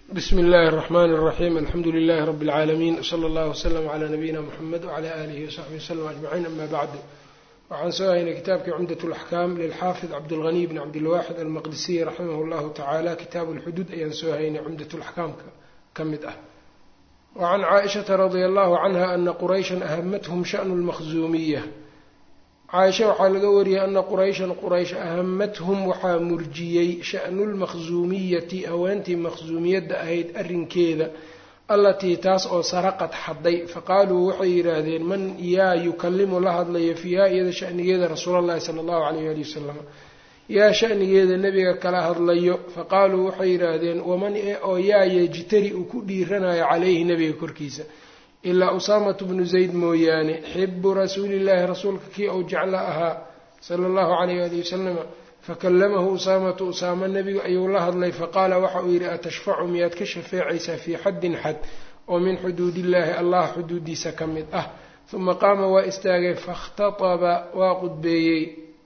بسم الله الرحمن الرحيم الحمد لله رب العالمين صلى الله وسلم على نبينا محمد وعلى آله وصحبه وسلم أجمعين أما بعد waxaan soo haynay kitaabkii cumdaة الأحكام للxaafظ cabdالغني بن cabdالواxid almaqdisiي raximah الlahu taعaalى kitaab الxuduud ayaan soo haynay cumdaة الأحkaamka ka mid ah وعan caaئiشhaةa radي الlahu canha ana quraysha ahamathm shaأن الmaqzuumiya caaisha waxaa laga wariyey ana qurayshan quraysh ahamathum waxaa murjiyey sha'nu lmaqsuumiyati haweentii maqsuumiyadda ahayd arrinkeeda allatii taas oo saraqad xadday faqaaluu waxay yidhaahdeen man yaa yukallimu la hadlayo fiiha iyada sha'nigeeda rasuulallahi sala allahu calayh waali wasalam yaa sha'nigeeda nebiga kala hadlayo faqaaluu waxay yidhaahdeen waman oo yaa yejtari uu ku dhiiranayo calayhi nebiga korkiisa ilaa usaamatu bnu zayd mooyaane xibu rasuulillaahi rasuulka kii ou jecla ahaa sala allahu calayh ali wasalama fakallamahu usaamatu usaama nebigu ayuu la hadlay faqaala waxa uu yidhi atashfacu miyaad ka shafeecaysaa fii xaddin xad oo min xuduudillaahi allah xuduudiisa ka mid ah uma qaama waa istaagay fakhtataba waa qudbeeyey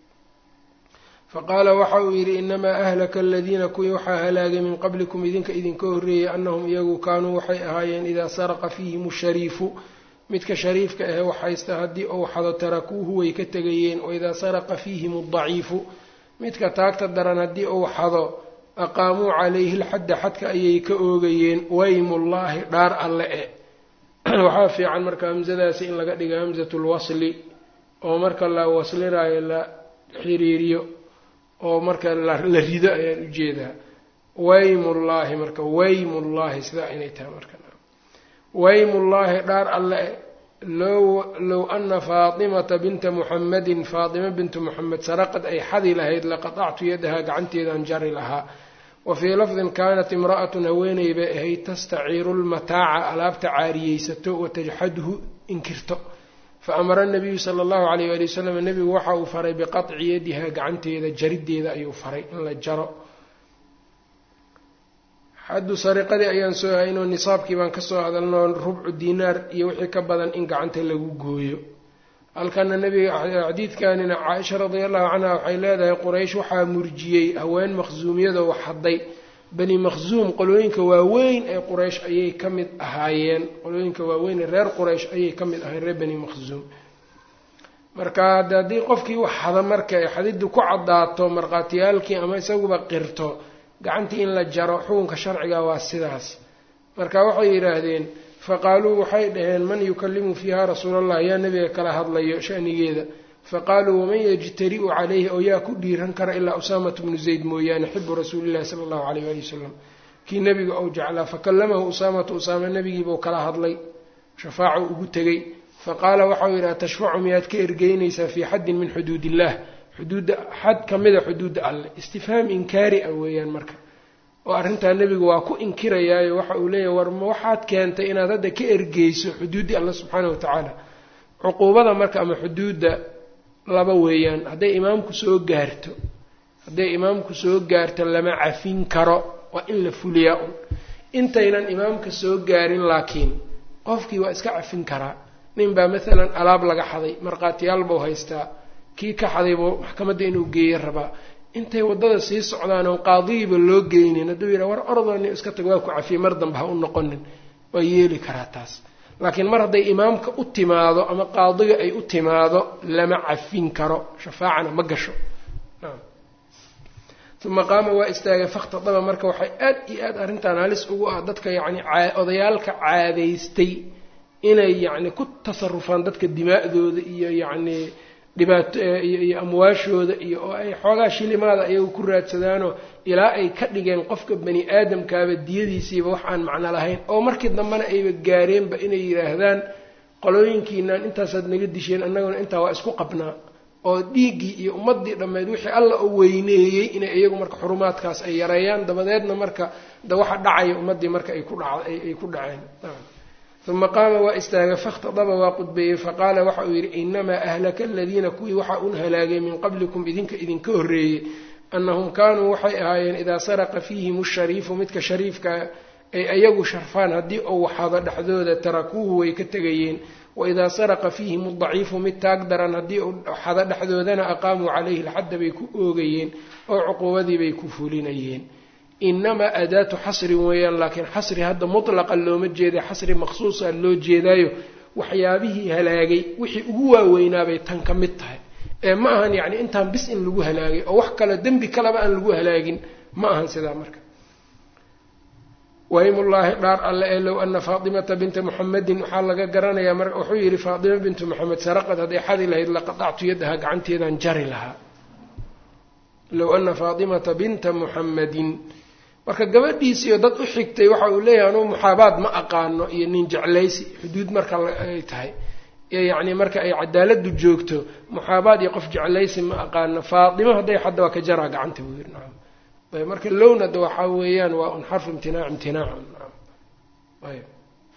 faqaala waxa uu yidhi inamaa ahlaka aladiina kuwii waxaa halaagay min qablikum idinka idinka horreeyey annahum iyagu kaanuu waxay ahaayeen idaa saraqa fiihim shariifu midka shariifka ahe waxhaysta haddii ou xado tarakuuhu way ka tegayeen waidaa saraqa fiihim adaciifu midka taagta daran haddii ou xado aqaamuu calayhi lxadda xadka ayay ka oogayeen waymullaahi dhaar alle e waxaa fiican marka hamsadaasi in laga dhigo hamsatulwasli oo marka la waslinayo la xiriiriyo oo marka la rido ayaan ujeedaa waymullaahi marka waymullaahi sidaa inay tahay marka waymullaahi dhaar alle low ana faatimata binta muxamadin faatima bintu muxamed saraqad ay xadi lahayd laqatactu yadahaa gacanteedaan jari lahaa wa fii lafdin kaanat imra'atun haweeney bay ahayd tastaciiru lmataaca alaabta caariyeysato watajxadhu inkirto faamara nabiyu sala allahu calayh waali wasalam nebigu waxa uu faray biqaطci yadihaa gacanteeda jarideeda ayuu faray in la jaro xaddu sariqadii ayaan soo haynoo nisaabkii baan kasoo hadalnoo rubcu diinaar iyo wixii ka badan in gacanta lagu gooyo halkana nebiga xadiidkanina caaisha radia allahu canha waxay leedahay quraysh waxaa murjiyey haween maqsuumiyadoo waxhaday bani maqsuum qolooyinka waaweyn ee quraysh ayay ka mid ahaayeen qolooyinka waaweyn ee reer quraysh ayay ka mid ahaayeen reer bani maqsuum marka haddii qofkii wax hada marka ay xadidu ku caddaato markhaatiyaalkii ama isaguba qirto gacantii in la jaro xukunka sharciga waa sidaas marka waxay yidhaahdeen faqaaluu waxay dhaheen man yukallimu fiiha rasuulallah yaa nebiga kala hadlayo shanigeeda faqaaluu waman yajtari'u calayhi oo yaa ku dhiiran kara ilaa usaamatu bnu zayd mooyaane xibu rasuulillahi sala allahu calayh waali wasalam kii nebiga ou jeclaa fakallamahu usaamatu usaama nebigiibuu kala hadlay shafaacu ugu tegey faqaala waxau yidhi atashfacu miyaad ka ergeynaysaa fii xaddin min xuduud illah xuduudda xad ka mida xuduudda alleh istifhaam inkaari ah weeyaan marka oo arrintaa nebigu waa ku inkirayaayo waxa uu leeyahay war ma waxaad keentay inaad hadda ka ergeyso xuduuddii alla subxaana wa tacaala cuquubada marka ama xuduudda laba weeyaan hadday imaamku soo gaarto lama cafin karo waa in la fuliyaa un intaynan imaamka soo gaarin laakiin qofkii waa iska cafin karaa ninbaa maalan alaab laga xaday markhaatiyaal buu haystaa kii ka xaday buu maxkamadda inuu geeyo rabaa intay waddada sii socdaan oon qaadigiiba loo geynin hadduu yidhaha war ordani iska tag waa ku cafiyey mar dambe ha u noqonin waa yeeli karaa taas laakiin mar hadday imaamka u timaado ama qaadiga ay u timaado lama cafin karo shafaacana ma gasho uma qaama waa istaagay fakhtadaba marka waxay aad iyo aad arrintan halis ugu ah dadka yacni odayaalka caadaystay inay yacni ku tasarufaan dadka dimaa'dooda iyo yacni dhibaato iyo amwaashooda iyo oo ay xoogaa shilimaada ayagu ku raadsadaanoo ilaa ay ka dhigeen qofka bani aadamkaaba diyadiisiiba wax aan macno lahayn oo markii dambena ayba gaareenba inay yidhaahdaan qolooyinkiinaan intaasaad naga disheen annaguna intaa waa isku qabnaa oo dhiiggii iyo ummaddii dhammeyd wixii alla u weyneeyey inay iyagu marka xurumaadkaas ay yareeyaan dabadeedna marka waxa dhacaya ummaddii marka ay ku dhaceen uma qaama waa istaagay fakhtadaba waa qudbeeyey faqaala waxa uu yidhi inamaa ahlaka aladiina kuwii waxaa un halaagay min qablikum idinka horreeyey annahum kaanuu waxay ahaayeen idaa saraqa fiihim ashariifu midka shariifka ay ayagu sharfaan haddii ou xado dhexdooda tarakuuhu way ka tegayeen waidaa saraqa fiihim adaciifu mid taag daran haddii uu xado dhexdoodana aqaamuu calayhi lxadda bay ku oogayeen oo cuquubadii bay ku fulinayeen inamaa adaatu xasrin weeyaan laakiin xasri hadda mutlaqa looma jeeda xasri maqsuusa loo jeedaayo waxyaabihii halaagay wixii ugu waaweynaabay tan ka mid tahay ee ma ahan yacni intaan bis in lagu halaagay oo wax kale dembi kaleba aan lagu halaagin ma ahan sidaa marka waymullaahi dhaar alle ee low ana faatimata binta muxamedin waxaa laga garanayaa marka wuxuu yidhi faatima bintu moxamed saraqad hadday xadi lahayd laqadactu yadaha gacanteedaan jari lahaa low ana faatimata binta muxamedin marka gabadhiisiiyo dad u xigtay waxa uu leeyahay anuu muxaabaad ma aqaano iyo nin jeclaysi xuduud marka ay tahay yacni marka ay cadaaladu joogto muxaabaad iyo qof jeclaysi ma aqaano faatima hadday xadda waa ka jaraa gacanta buu yidhi nacam ayb marka lownada waxaa weeyaan waa un xarfu imtinaacan nacam ayb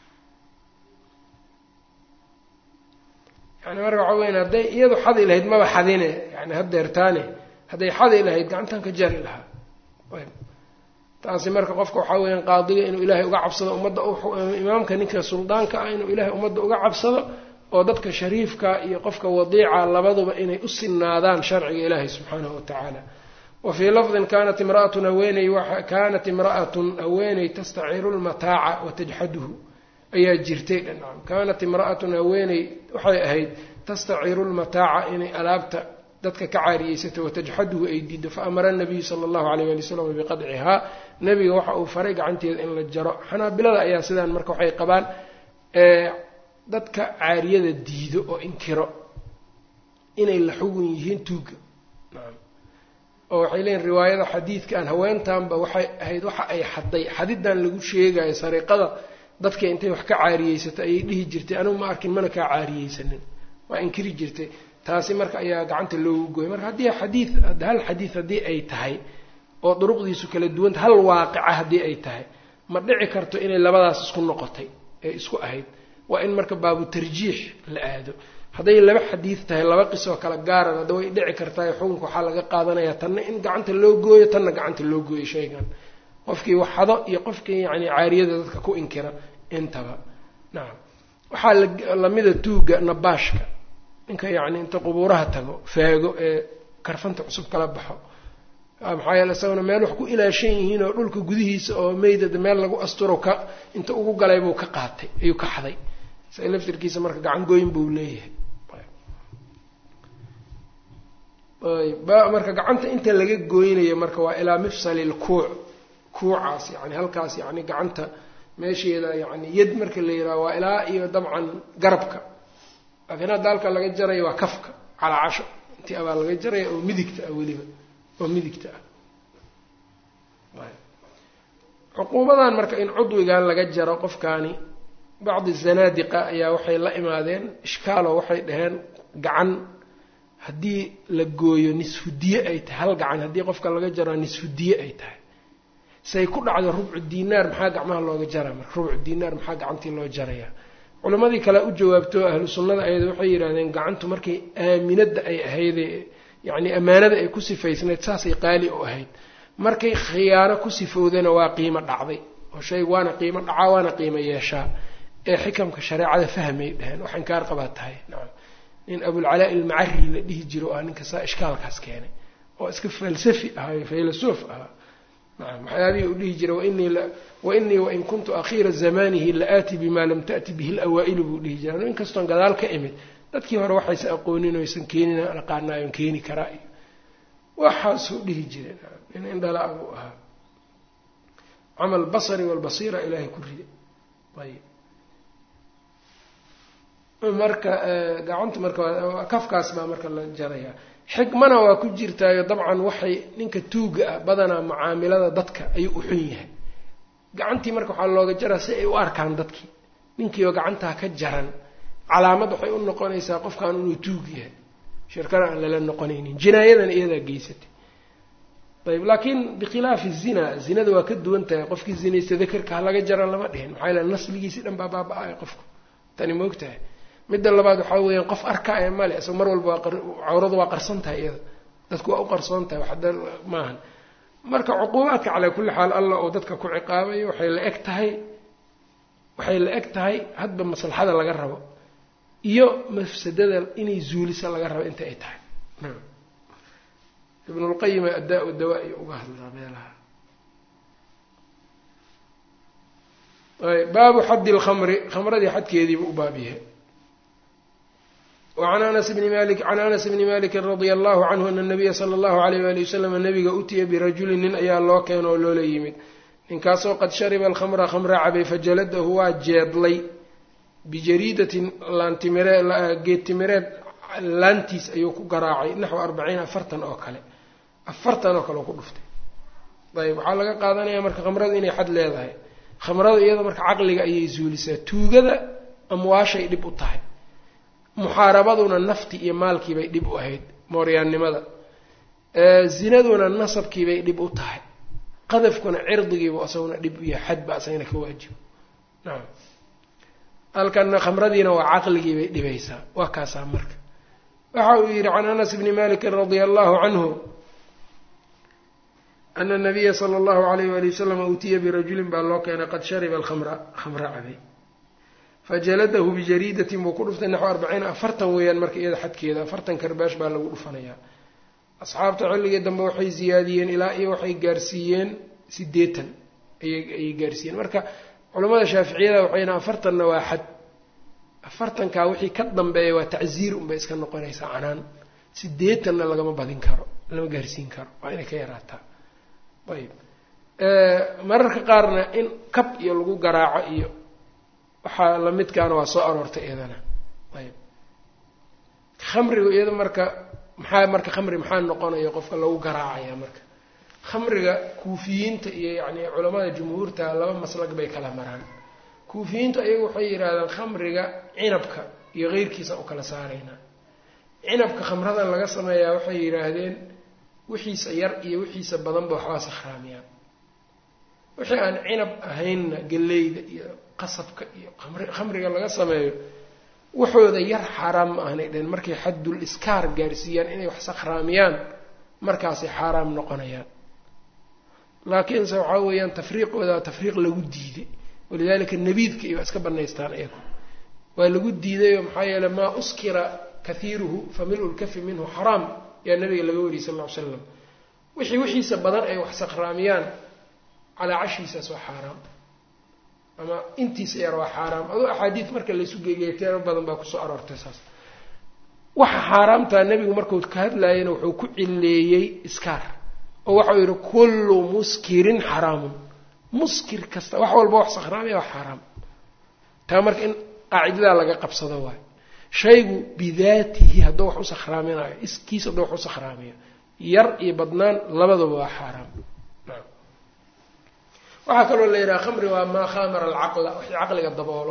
yani marka waxaa weyan hadday iyadu xadi lahayd maba xadine yani hadeertaane hadday xadi lahayd gacantan ka jari lahaa ayb taasi marka qofka waxaa weeyaan qaadiga inuu ilaahay uga cabsado ummadda imaamka ninka suldaanka ah inuu ilaahay ummadda uga cabsado oo dadka shariifka iyo qofka wadiica labaduba inay u sinaadaan sharciga ilaahay subxaanahu watacaala wa fii lafdin kaanat imra'atun haweeney tastaciru lmataaca watajxaduhu ayaa jirtay dhanacam kaanat imra'atun haweeney waxay ahayd tastaciru lmataaca inay alaabta dadka ka caariyeysato watajxaduhu ay diido faamara nabiyu sala allahu alayh ali wasalam biqadcihaa nabiga waxa uu faray gacanteeda in la jaro xanaabilada ayaa sidaan marka waxay qabaan dadka caariyada diido oo inkiro inay la xugun yihiin tuuga nacam oo waxay leeyihin riwaayada xadiidkan haweentanba waxay ahayd waxa ay xaday xadidan lagu sheegayo sariiqada dadka intay wax ka caariyeysato ayay dhihi jirtay anugu ma arkin mana kaa caariyeysanin waa inkiri jirtay taasi marka ayaa gacanta loogu gooyay marka haddii hal xadiid haddii ay tahay oo duruqdiisu kala duwanta hal waaqica haddii ay tahay ma dhici karto inay labadaas isku noqotay ee isku ahayd waa in marka baabu tarjiix la aado hadday laba xadiid tahay laba qisoo kala gaaran hadda way dhici kartaa xukunka waxaa laga qaadanayaa tanna in gacanta loo gooyo tanna gacanta loo gooyo shaygan qofkii waxado iyo qofkii yacni caariyada dadka ku inkira intaba nacam waxaa lamida tuuga nabaashka ninka yacni inta qubuuraha tago faago ee karfanta cusub kala baxo maxaa yeele isaguna meel wax ku ilaashan yihiin oo dhulka gudihiisa oo meydada meel lagu asturo ka inta ugu galay buu ka qaatay ayuu ka xaday isaga laftirkiisa marka gacan gooyin buu leeyahay marka gacanta inta laga gooynayo marka waa ilaa mifsali lkuuc kuucaas yani halkaas yani gacanta meesheeda yani yad marka la yidhaha waa ilaa iyo dabcan garabka laakiin hadda halka laga jaraya waa kafka calaa casho intii abaa laga jaraya oo midigta ah weliba oo midigta ah cuquubadan marka in cudwigan laga jaro qofkaani bacdi zanaadiqa ayaa waxay la imaadeen ishkaalo waxay dhaheen gacan haddii la gooyo nisfu diye ay tahay hal gacan haddii qofka laga jaro nisfu diye ay tahay say ku dhacdo rubcu dinaar maxaa gacmaha looga jaraa marka rubcu dinaar maxaa gacantii loo jarayaa culammadii kale u jawaabto ahlu sunnada ayada waxay yidhahdeen gacantu markay aaminadda ay ahayd yacni ammaanada ay ku sifaysnayd saasay qaali u ahayd markay khiyaano ku sifowdana waa qiimo dhacday oo shaygu waana qiimo dhacaa waana qiimo yeeshaa ee xikamka shareecada fahmay dhaheen wax inkaar qabaa tahay nacam nin abulcalaa ilmacari la dhihi jiro ah ninka saa ishkaalkaas keenay oo iska falsafi ahayo faylasuuf ahaa nacam waxyaabihii u dhihi jira wainii wain kuntu akhiira zamanihi la aati bima lam ta'ti bihi lawaa'ilu buu dhihi jira in kastoon gadaal ka imid dadkii hore waxaysa aqoonin oysan keenin aqaanaayon keeni karaa iyo waxaasuu dhihi jira nin indhala buu ahaa camal basari walbasiira ilaahay ku rida ayb marka gacanta marka kafkaas baa marka la jarayaa xikmana waa ku jirtaayo dabcan waxay ninka tuuga ah badanaa mucaamilada dadka ayuu u xun yahay gacantii marka waxaa looga jaraa si ay u arkaan dadkii ninkiioo gacantaa ka jaran calaamad waxay u noqonaysaa qofkan inuu tuug yahay shirkana aan lala noqonaynin jinaayadan iyadaa geysatay ayb laakiin bikhilaafi zina zinada waa ka duwan tahay qofkii zinaysta dakarka ha laga jara lama dhihin maxaa yaele nasligiisi dhan baa baaba-ay qofku tani ma og tahay midda labaad waxaa weeyaan qof arkaa ee male isagoo mar walba cawradu waa qarsan tahay iyada dadku waa u qarsoon tahay waxda maahan marka cuquubaadka calaa kulli xaal allah oo dadka ku ciqaabayo waxay la eg tahay hadba maslaxada laga rabo iyo mafsadada inay zuulisa laga rabo inta ay tahay ibnulqayima addaa-u dawaa iyo uga hadlaa meelaha baabu xaddi lkhamri khamradii xadkeediibu u baab yahay. وعن أنس بن مالك رضي الله عنه أن النبي صلى الله عليه وآله وسلم نبga utiya برaجuل nin ayaa loo keeno oo loola yimid ninkaasoo qad shariba الkhamra khamra cabay fajaladahu waa jeedlay bijariidatin geed timireed laantiis ayuu ku garaacay naxو 40 oo kale 40 oo kale ku dhuftay. ayb waxaa laga qaadanaya marka khamradu inay xad leedahay. khamradu iyada marka caqliga ayay zuulisaa. tuugada amwaashay dhib u tahay, muxaarabaduna nafti iyo maalkiibay dhib u ahayd, mooryaannimada. zinaduna nasabkiibay dhib u tahay, qadafkuna cirdigiibu asaguna dhib u yahay, xadba asagana ka waajibo. nacam halkana khamradiina waa caqligiibay dhibaysaa. waa kaasaa marka waxa uu yidhi can Anas bni Malik radia allahu canhu ana nabiya sala allahu alayh wali wasalam utiya birajulin baa loo keenay qad shariba alkhamra khamra cabay fajaladahu bijariidatin buu ku dhuftay naxو 40 weeyaan marka iyada xadkeeda 40 karbaash baa lagu dhufanayaa. asxaabta xilligii dambe waxay ziyaadiyeen ilaa iyo waxay gaarsiiyeen 80 ayay gaarsiiyeen. marka culamada shaaficiyada waxayna 40na waa xad, 40kaa wixii ka dambeeya waa tacziir unbay iska noqonaysaa canaan. 80na lagama badin karo, lama gaarsiin karo, waa inay ka yaraataa. ayb mararka qaarna in kab iyo lagu garaaco iyo waxaa lamidkaana waa soo aroortay iyadana. ayb khamrigu iyada marka khamri maxaa noqonaya qofka lagu garaacaya marka khamriga kuufiyiinta iyo yani culamada jumhuurta laba maslag bay kala maraan. kuufiyiintu ayagu waxay yidhaahdaan khamriga cinabka iyo keyrkiisa u kala saaraynaa. cinabka khamradan laga sameeyaa waxay yidhaahdeen wixiisa yar iyo wixiisa badanba waxbaa sakhraamiyaan. wixii aan cinab ahaynna galleyda iyo qasabka iyo khamriga laga sameeyo waxooda yar xaaraam ma ahnay dheen markay xaddul iskaar gaarsiiyaan inay wax sakhraamiyaan markaasay xaaraam noqonayaan. laakiinse waxaa weeyaan tafriiqooda tafriiq lagu diiday, walidaalika nabiidka iyo waa iska banaystaan iyagu waa lagu diidayoo maxaa yeeley maa uskira kahiiruhu fa mil-u lkafi minhu xaraam yaa nabiga laga wariyay sal ll ly slam. wixiisa badan ay wax sakhraamiyaan calaa cashiisaas waa xaaraam ama intiisa yar waa xaaraam. adoo axaadiid marka laysu geegeeteeno badan baa kusoo aroortay saas. waxa xaaraamtaa nebigu markuu ka hadlaayana wuxuu ku cileeyey iskaar oo waxau yidhi kullu muskirin xaraamun, muskir kasta wax walba wax sakhraamaya waa xaaraam. taa marka in qaacidadaa laga qabsado waayo. shaygu bidaatihi hadduu wax u sakhraaminayo iskiis hadduu wax u sakhraamiyo yar iyo badnaan labadaba waa xaaraam. waxaa kaloo la yidhaha khamri waa maa khamara alcaqla, wixii caqliga daboolo.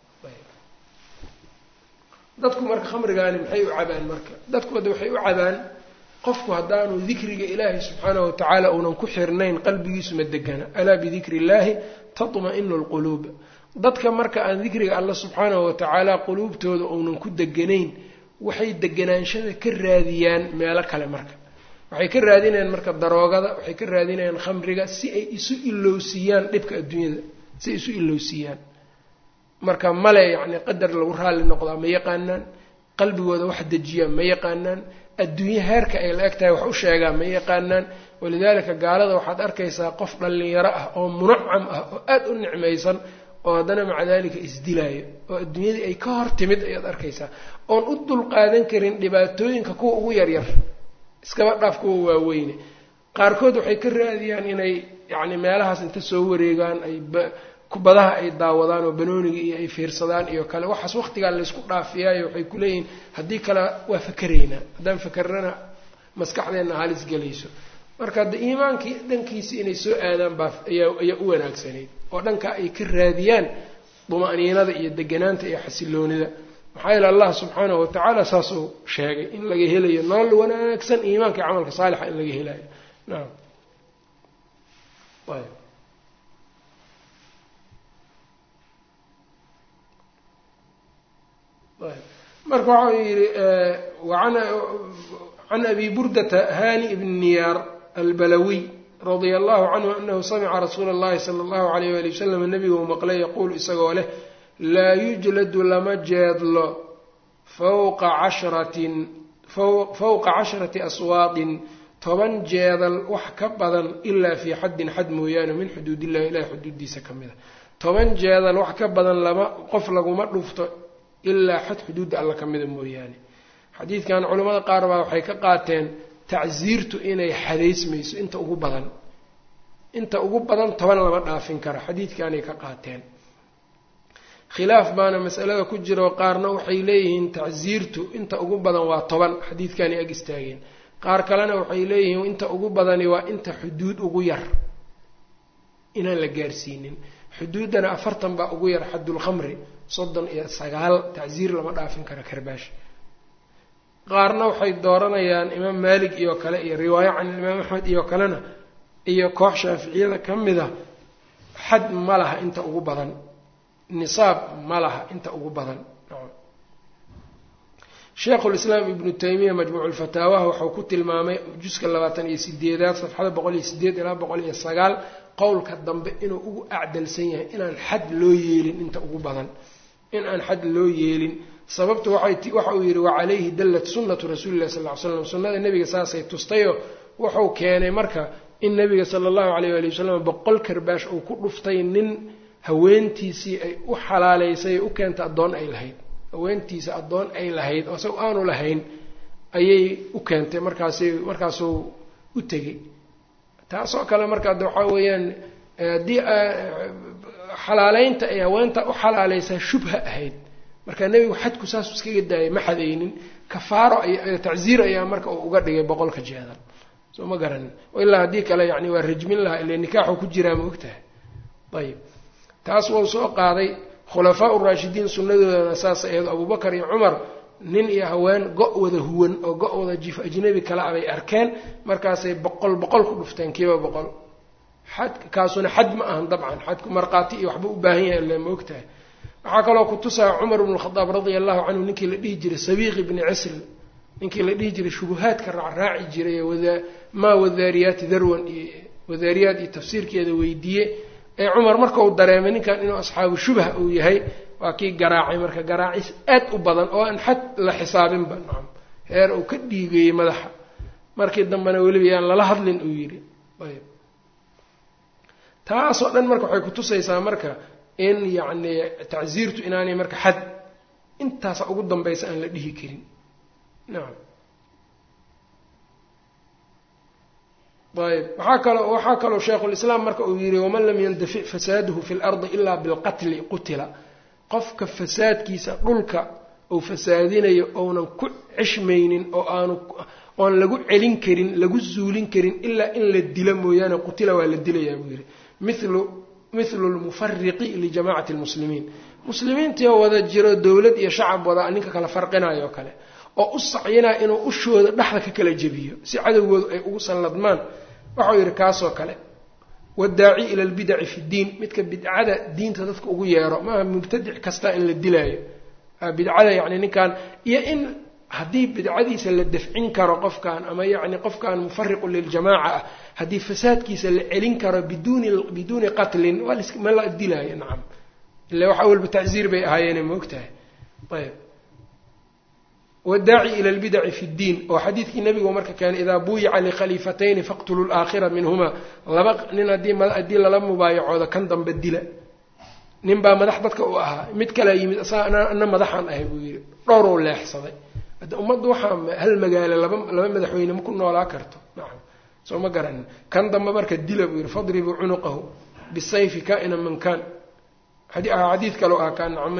dadku marka khamrigaani maxay u cabaan marka dadku hadda waxay u cabaan qofku haddaanu dikriga ilaahi subxaanahu watacaala uunan ku xirnayn qalbigiisu ma degana. alaa bidikri illaahi tatma'inu lquluub. dadka marka aan dikriga alla subxaanahu watacaala quluubtooda uunan ku deganayn waxay deganaanshada ka raadiyaan meelo kale. marka waxay ka raadinayaan marka daroogada, waxay ka raadinayaan khamriga si ay isu ilowsiiyaan dhibka adduunyada, si ay isu ilowsiiyaan. marka male yacni qadar lagu raalli noqdaa ma yaqaanaan, qalbigooda wax dejiyaa ma yaqaanaan, adduunye heerka ay la eg tahay wax u sheegaa ma yaqaanaan. walidaalika gaalada waxaad arkaysaa qof dhallinyaro ah oo munacam ah oo aada u nicmaysan oo haddana maca daalika isdilaayo oo adduunyadii ay ka hor timid ayaad arkaysaa oon u dulqaadan karin dhibaatooyinka kuwa ugu yaryar, iskaba dhaaf kuwa waaweyne. qaarkood waxay ka raadiyaan inay yacni meelahaas inta soo wareegaan ay kubadaha ay daawadaan oo banooniga iyo ay fiirsadaan iyo kale. waxaas waqtigaa laysku dhaafiyaayo waxay ku leeyihiin haddii kale waa fakeraynaa, haddaan fakerrana maskaxdeenna halis gelayso. marka hadda iimaankii dhankiisii inay soo aadaan baa ayaa u wanaagsanayd oo dhanka ay ka raadiyaan duma'niinada iyo deganaanta iyo xasiloonida. maxaa yeele allah subxaanahu watacaala saasuu sheegay in laga helayo nolol wanaagsan iimaanka iyo camalka saalixa in laga helayo. nacam ayb marka waxau yidhi can abi burdata hani ibn niyaar albalawiy radia allahu canhu anahu samica rasuula اllahi sala allahu alayh wali wasalam nabigu maqlay yaquulu isagoo leh laa yujladu lama jeedlo fawqa casharati aswaadin 10 jeedal wax ka badan ilaa fii xaddin xad mooyaane min xuduudillahi ilahi xuduudiisa ka mid a 10 jeedal wax ka badan qof laguma dhufto ilaa xad xuduudda alla ka mida mooyaane xadiidkan culimmada qaar baa waxay ka qaateen tacsiirtu inay xadaysmayso inta ugu badan 10 lama dhaafin karo xadiidkaanay ka qaateen khilaaf baana masalada ku jiro qaarna waxay leeyihiin tacsiirtu inta ugu badan waa 10 xadiidkaanay ag istaageen qaar kalena waxay leeyihiin inta ugu badani waa inta xuduud ugu yar inaan la gaarsiinin xuduuddana 40 baa ugu yar xaddul khamri 39 tacsiir lama dhaafin karo karbaash qaarna waxay dooranayaan imaam maalik iyo kale iyo riwaayo can imaam axmed iyo kalena iyo koox shaaficiyada ka mid a xad ma laha inta ugu badan nisaab ma laha inta ugu badan sheekhulislaam ibnu taymiya majmuuculfataawaha wuxuu ku tilmaamay juska 28 safxada 108 ilaa 109 qowlka dambe inuu ugu acdalsan yahay inaan xad loo yeelin inta ugu badan in aan xad loo yeelin sababtu waxa uu yidhi wacalayhi dallat sunnatu rasuulillahi sal ly slam sunnada nebiga saasay tustayoo wuxuu keenay marka in nebiga sala allahu alayh ali wasalam 100 karbaash uu ku dhuftay nin haweentiisii ay u xalaalaysay u keenta addoon ay lahayd haweentiisa addoon ay lahayd oo isaga aanu lahayn ayay u keentay markaasuu u tegey taasoo kale markaa waxaa weeyaan haddii xalaaleynta ay haweenta u xalaalaysaa shubha ahayd marka nebigu xadku saas iskaga daayay ma xadaynin kafaaro tacsiir ayaa marka uu uga dhigay 100 jeedal soo ma garanin ilaa haddii kale yani waa rajmin lahaa ilaa nikaaxu ku jiraa ma ogtahay ayib taas wuu soo qaaday khulafaa uraashidiin sunnadoodana saas ahayd abubakar iyo cumar nin iyo haween go-wada huwan oo go-wada jif ajnabi kala abay arkeen markaasay 100 ku dhufteen kiiba 100 xad kaasuna xad ma ahan dabcan xadku marqaati iyo waxba u baahan yahay ilaa ma ogtahay waxaa kaloo ku tusaa cumar ibn khadaab radia allahu canhu ninkii la dhihi jiray sabiiq ibni cisl ninkii la dhihi jiray shubuhaadka raacraaci jiray maa wadaariyaati darwan iyo wadaariyaad iyo tafsiirkeeda weydiiye ee cumar markau dareemay ninkan inuu asxaabu shubha uu yahay waa kii garaacay marka garaacis aad u badan oo aan xad la xisaabinba nacam heer uu ka dhiigeeyey madaxa markii dambena weliba yaan lala hadlin uu yidhi ayb taasoo dhan marka waxay kutusaysaa marka in yacni tacsiirtu inaanay marka xad intaasa ugu dambaysa aan la dhihi karin nacam ayb waxaa kaloo sheikhulislaam marka uu yihi waman lam yandafic fasaaduhu fi lardi ilaa bilqatli qutila qofka fasaadkiisa dhulka uu fasaadinayo ounan ku ceshmaynin oo oon lagu celin karin lagu zuulin karin ilaa in la dilo mooyaane qutila waa la dilayaa buu yihi mithlu lmufariqi lijamacati lmuslimiin muslimiintii oo wada jiro dowlad iyo shacab wada ninka kala farqinayo o kale oo u sacyinaa inuu ushooda dhexda ka kala jebiyo si cadowgoodu ay ugu salladmaan waxau yidhi kaasoo kale waddaaci ila albidaci fi ddiin midka bidcada diinta dadka ugu yeero maaha mubtadic kasta in la dilaayo bidcada yacni ninkan iyo in haddii bidcadiisa la dafcin karo qofkan ama yacni qofkan mufariqun liljamaaca ah haddii fasaadkiisa la celin karo biduuni qatlin ma la dilaayo nacam ila wax awalba tacsiir bay ahaayeene ma ogtahay ayb waddaaci ila albidaci fi ddiin oo xadiidkii nebigu marka keenay idaa buuyica likhaliifatayni faqtuluu laakhira minhumaa laba nin haddii lala mubaayacooda kan dambe dila nin baa madax dadka u ahaa mid kalea yimid ana madaxaan ahay buu yidhi dhowruu leexsaday hadda ummaddu waxaa hal magaalo laba madaxweyne ma ku noolaa karto nacam soo ma garanin kan dambe marka dila buu yidhi fadribuu cunuqahu bisayfi kaa'ina man kaan xadiid kaloo ah kaan nacam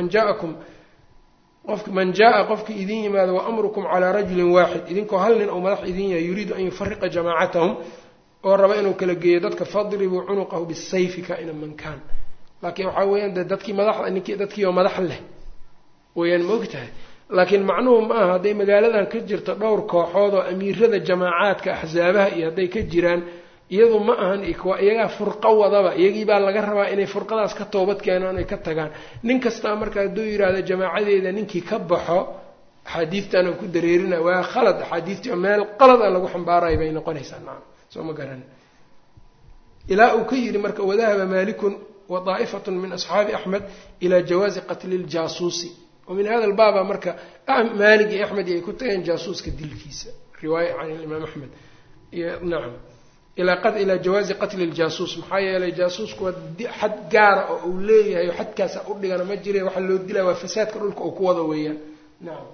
man jaa qofkii idin yimaado wa amrukum calaa rajulin waaxid idinkoo hal nin oo madax idin yahay yuriidu an yufariqa jamaacatahum oo raba inuu kala geeyo dadka fadribuu cunuqahu bisayfi kaa'ina man kaan laakiin waxaa weeyaan de dadkii oo madax leh weyaan ma ogtahay laakiin macnuhu ma aha hadday magaaladan ka jirto dhowr kooxood oo amiirada jamaacaadka axsaabaha iyo hadday ka jiraan iyadu ma ahan iyagaa furqo wadaba iyagii baa laga rabaa inay furqadaas ka toobad keenaan ay ka tagaan nin kastaa marka hadduu yidhaahdo jamaacadeeda ninkii ka baxo axaadiidtan aan ku dareerina waa khalad axaadiidtii oo meel qalad a lagu xambaarayo bay noqonaysaa nacam soo ma garan ilaa uu ka yidhi marka wadahaba maalikun wa daa'ifatun min asxaabi axmed ilaa jawaazi qatli ljaasuusi wa min hada albaaba marka maalig iyo axmed ay ku tageen jaasuuska dilkiisa riwaaya can ilimaam axmed nacam ilaa jawaazi qatli ljaasuus maxaa yeelay jaasuusku waa xad gaara oo uu leeyahay oo xadkaasa u dhigana ma jire waxaa loo dilaya waa fasaadka dhulka uu ku wado weeyaan nacam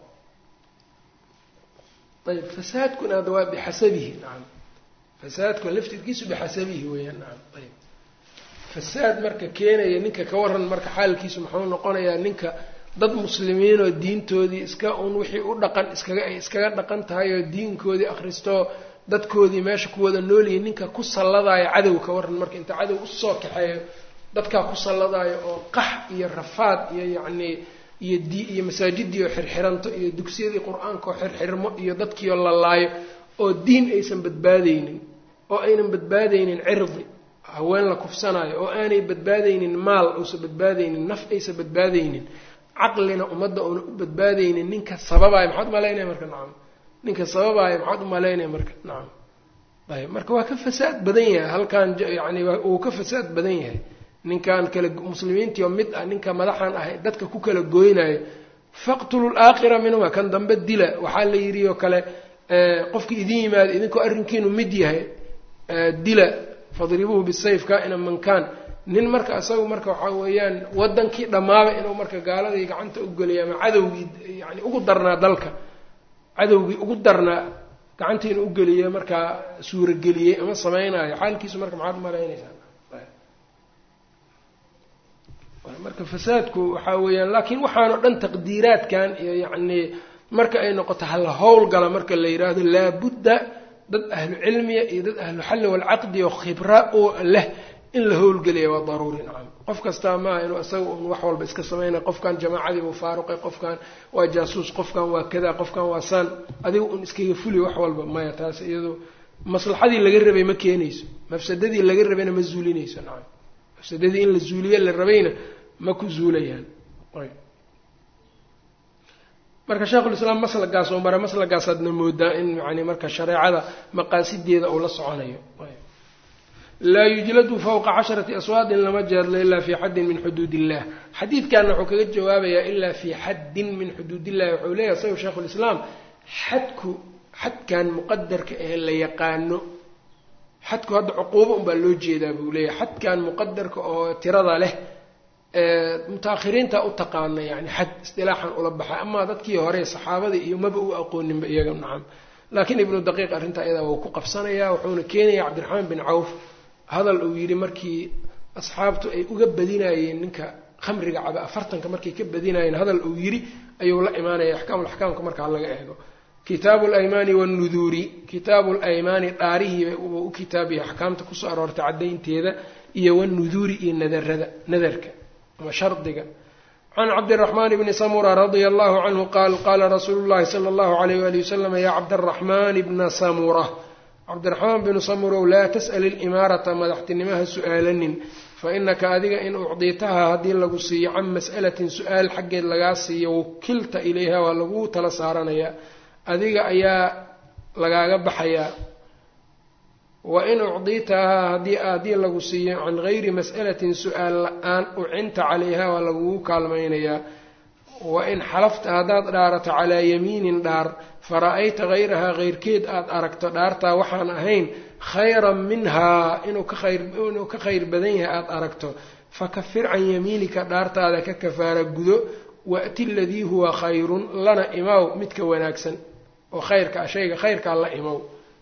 ayb fasaadkuna hadda waa bixasabihi nacam fasaadku laftirkiisu bixasabihi weeyaan nacam ayb fasaad marka keenaya ninka ka waran marka xaalkiisu muxuu noqonayaa ninka dad muslimiin oo diintoodii iska un wixii u dhaqan iskaga dhaqan tahay oo diinkoodii akhristoo dadkoodii meesha ku wada noolyihin ninka ku salladaayo cadow ka waran marka inta cadow usoo kaxeeyo dadkaa ku salladaayo oo qax iyo rafaad iyo yacnii iyo masaajidii oo xirxiranto iyo dugsiyadii qur-aanka oo xirxirmo iyo dadkiioo lalaayo oo diin aysan badbaadaynin oo aynan badbaadaynin cirdi haween la kufsanaayo oo aanay badbaadaynin maal uusan badbaadaynin naf aysan badbaadaynin caqlina ummadda uuna u badbaadaynin ninka sababaayo maxaad umalaynaya marka nacam ninka sababaayo maxaad umalaynaya marka nacam ayb marka waa ka fasaad badan yahay halkan yani uu ka fasaad badan yahay ninkan kale muslimiintii oo mid ah ninka madaxan ahay dadka ku kala gooynayo faqtulu laakhira minhuma kan dambe dila waxaa la yidhi oo kale qofkii idin yimaado idinkoo arrinkiinu mid yahay dila fadribuuhu bisayf kaa'ina man kaan nin marka isagu marka waxaa weeyaan wadankii dhammaaba inuu marka gaaladii gacanta u geliya ama cadowgii yani ugu darnaa dalka cadowgii ugu darnaa gacantii inuu ugeliyo markaa suurageliyey ama samaynayo xaalkiisu marka maxaad umalaynaysaa marka fasaadku waxaa weeyaan laakiin waxaanoo dhan taqdiiraadkan iyo yacnii marka ay noqoto hala howlgala marka la yidhaahdo laabudda dad ahlu cilmiya iyo dad ahlu xalli walcaqdi oo khibra oo leh in la howlgeliya waa daruuri nacam qof kastaa maaha inuu isaga un wax walba iska samaynaya qofkan jamaacadii buu faaruqay qofkan waa jaasuus qofkan waa kada qofkan waa saan adiga un iskaga fuli wax walba maya taas iyadoo maslaxadii laga rabay ma keenayso mafsadadii laga rabayna ma zuulinayso nacam mafsadadii in la zuuliye la rabayna ma ku zuulayaan marka sheekhulislaam maslagaas oo mara maslagaasaadna moodaa in yani marka shareecada maqaasideeda uu la soconayo laa yujladu fawqa 10 aswaadin lama jeedlo ilaa fi xaddin min xuduud illah xadiidkanna wuxuu kaga jawaabayaa ilaa fi xaddin min xuduud illahi wuxuu leeyahay saw sheekhulislaam xadkan muqadarka ee la yaqaano xadku hadda cuquubo unbaa loo jeedaa buu leeyahay xadkan muqadarka oo tirada leh mutaakhiriinta u taqaana yani xad istilaaxan ula baxay amaa dadkii hore saxaabadii iyo maba u aqooninba iyaga nacam laakiin ibnu daqiiq arrintaa iyadaa wuu ku qabsanayaa wuxuuna keenaya cabdiraxmaan bin cawf hadal uu yidhi markii asxaabtu ay uga badinayeen ninka khamriga caba 40 markay ka badinayeen hadal uu yidhi ayuu la imaanaya axkaamulaxkaamka markaa laga eego kitaabu alaymaani waannuduuri kitaabu alaymaani dhaarihiiba uu u kitaabiya axkaamta kusoo aroortay caddaynteeda iyo wanuduuri iyo nadarka ama shardiga can cabdiraxmaan bni samura radia allahu canhu qaal qaala rasuulu llahi sala allahu alayh wali wasalam yaa cabdaraxmaan bna samura cabdiraxmaan binu samurow laa tas'al ilimaarata madaxtinimaha su-aalanin fa inaka adiga in ucdiitahaa haddii lagu siiyo can mas'alatin su-aal xaggeed lagaa siiyo wukilta ilayha waa laguu tala saaranayaa adiga ayaa lagaaga baxayaa wa in ucdiitahaa haddii lagu siiyo can gayri mas'alatin su-aal la-aan ucinta calayha waa lagugu kaalmaynayaa wa in xalafta haddaad dhaarato calaa yamiinin dhaar fara-ayta hayrahaa keyrkeed aada aragto dhaartaa waxaan ahayn khayran minhaa inuu ka khayr badan yahay aada aragto fakafir can yamiinika dhaartaada ka kafaara gudo waati ladii huwa khayrun lana imaw midka wanaagsan oo khayrka shayga khayrkaa la imaw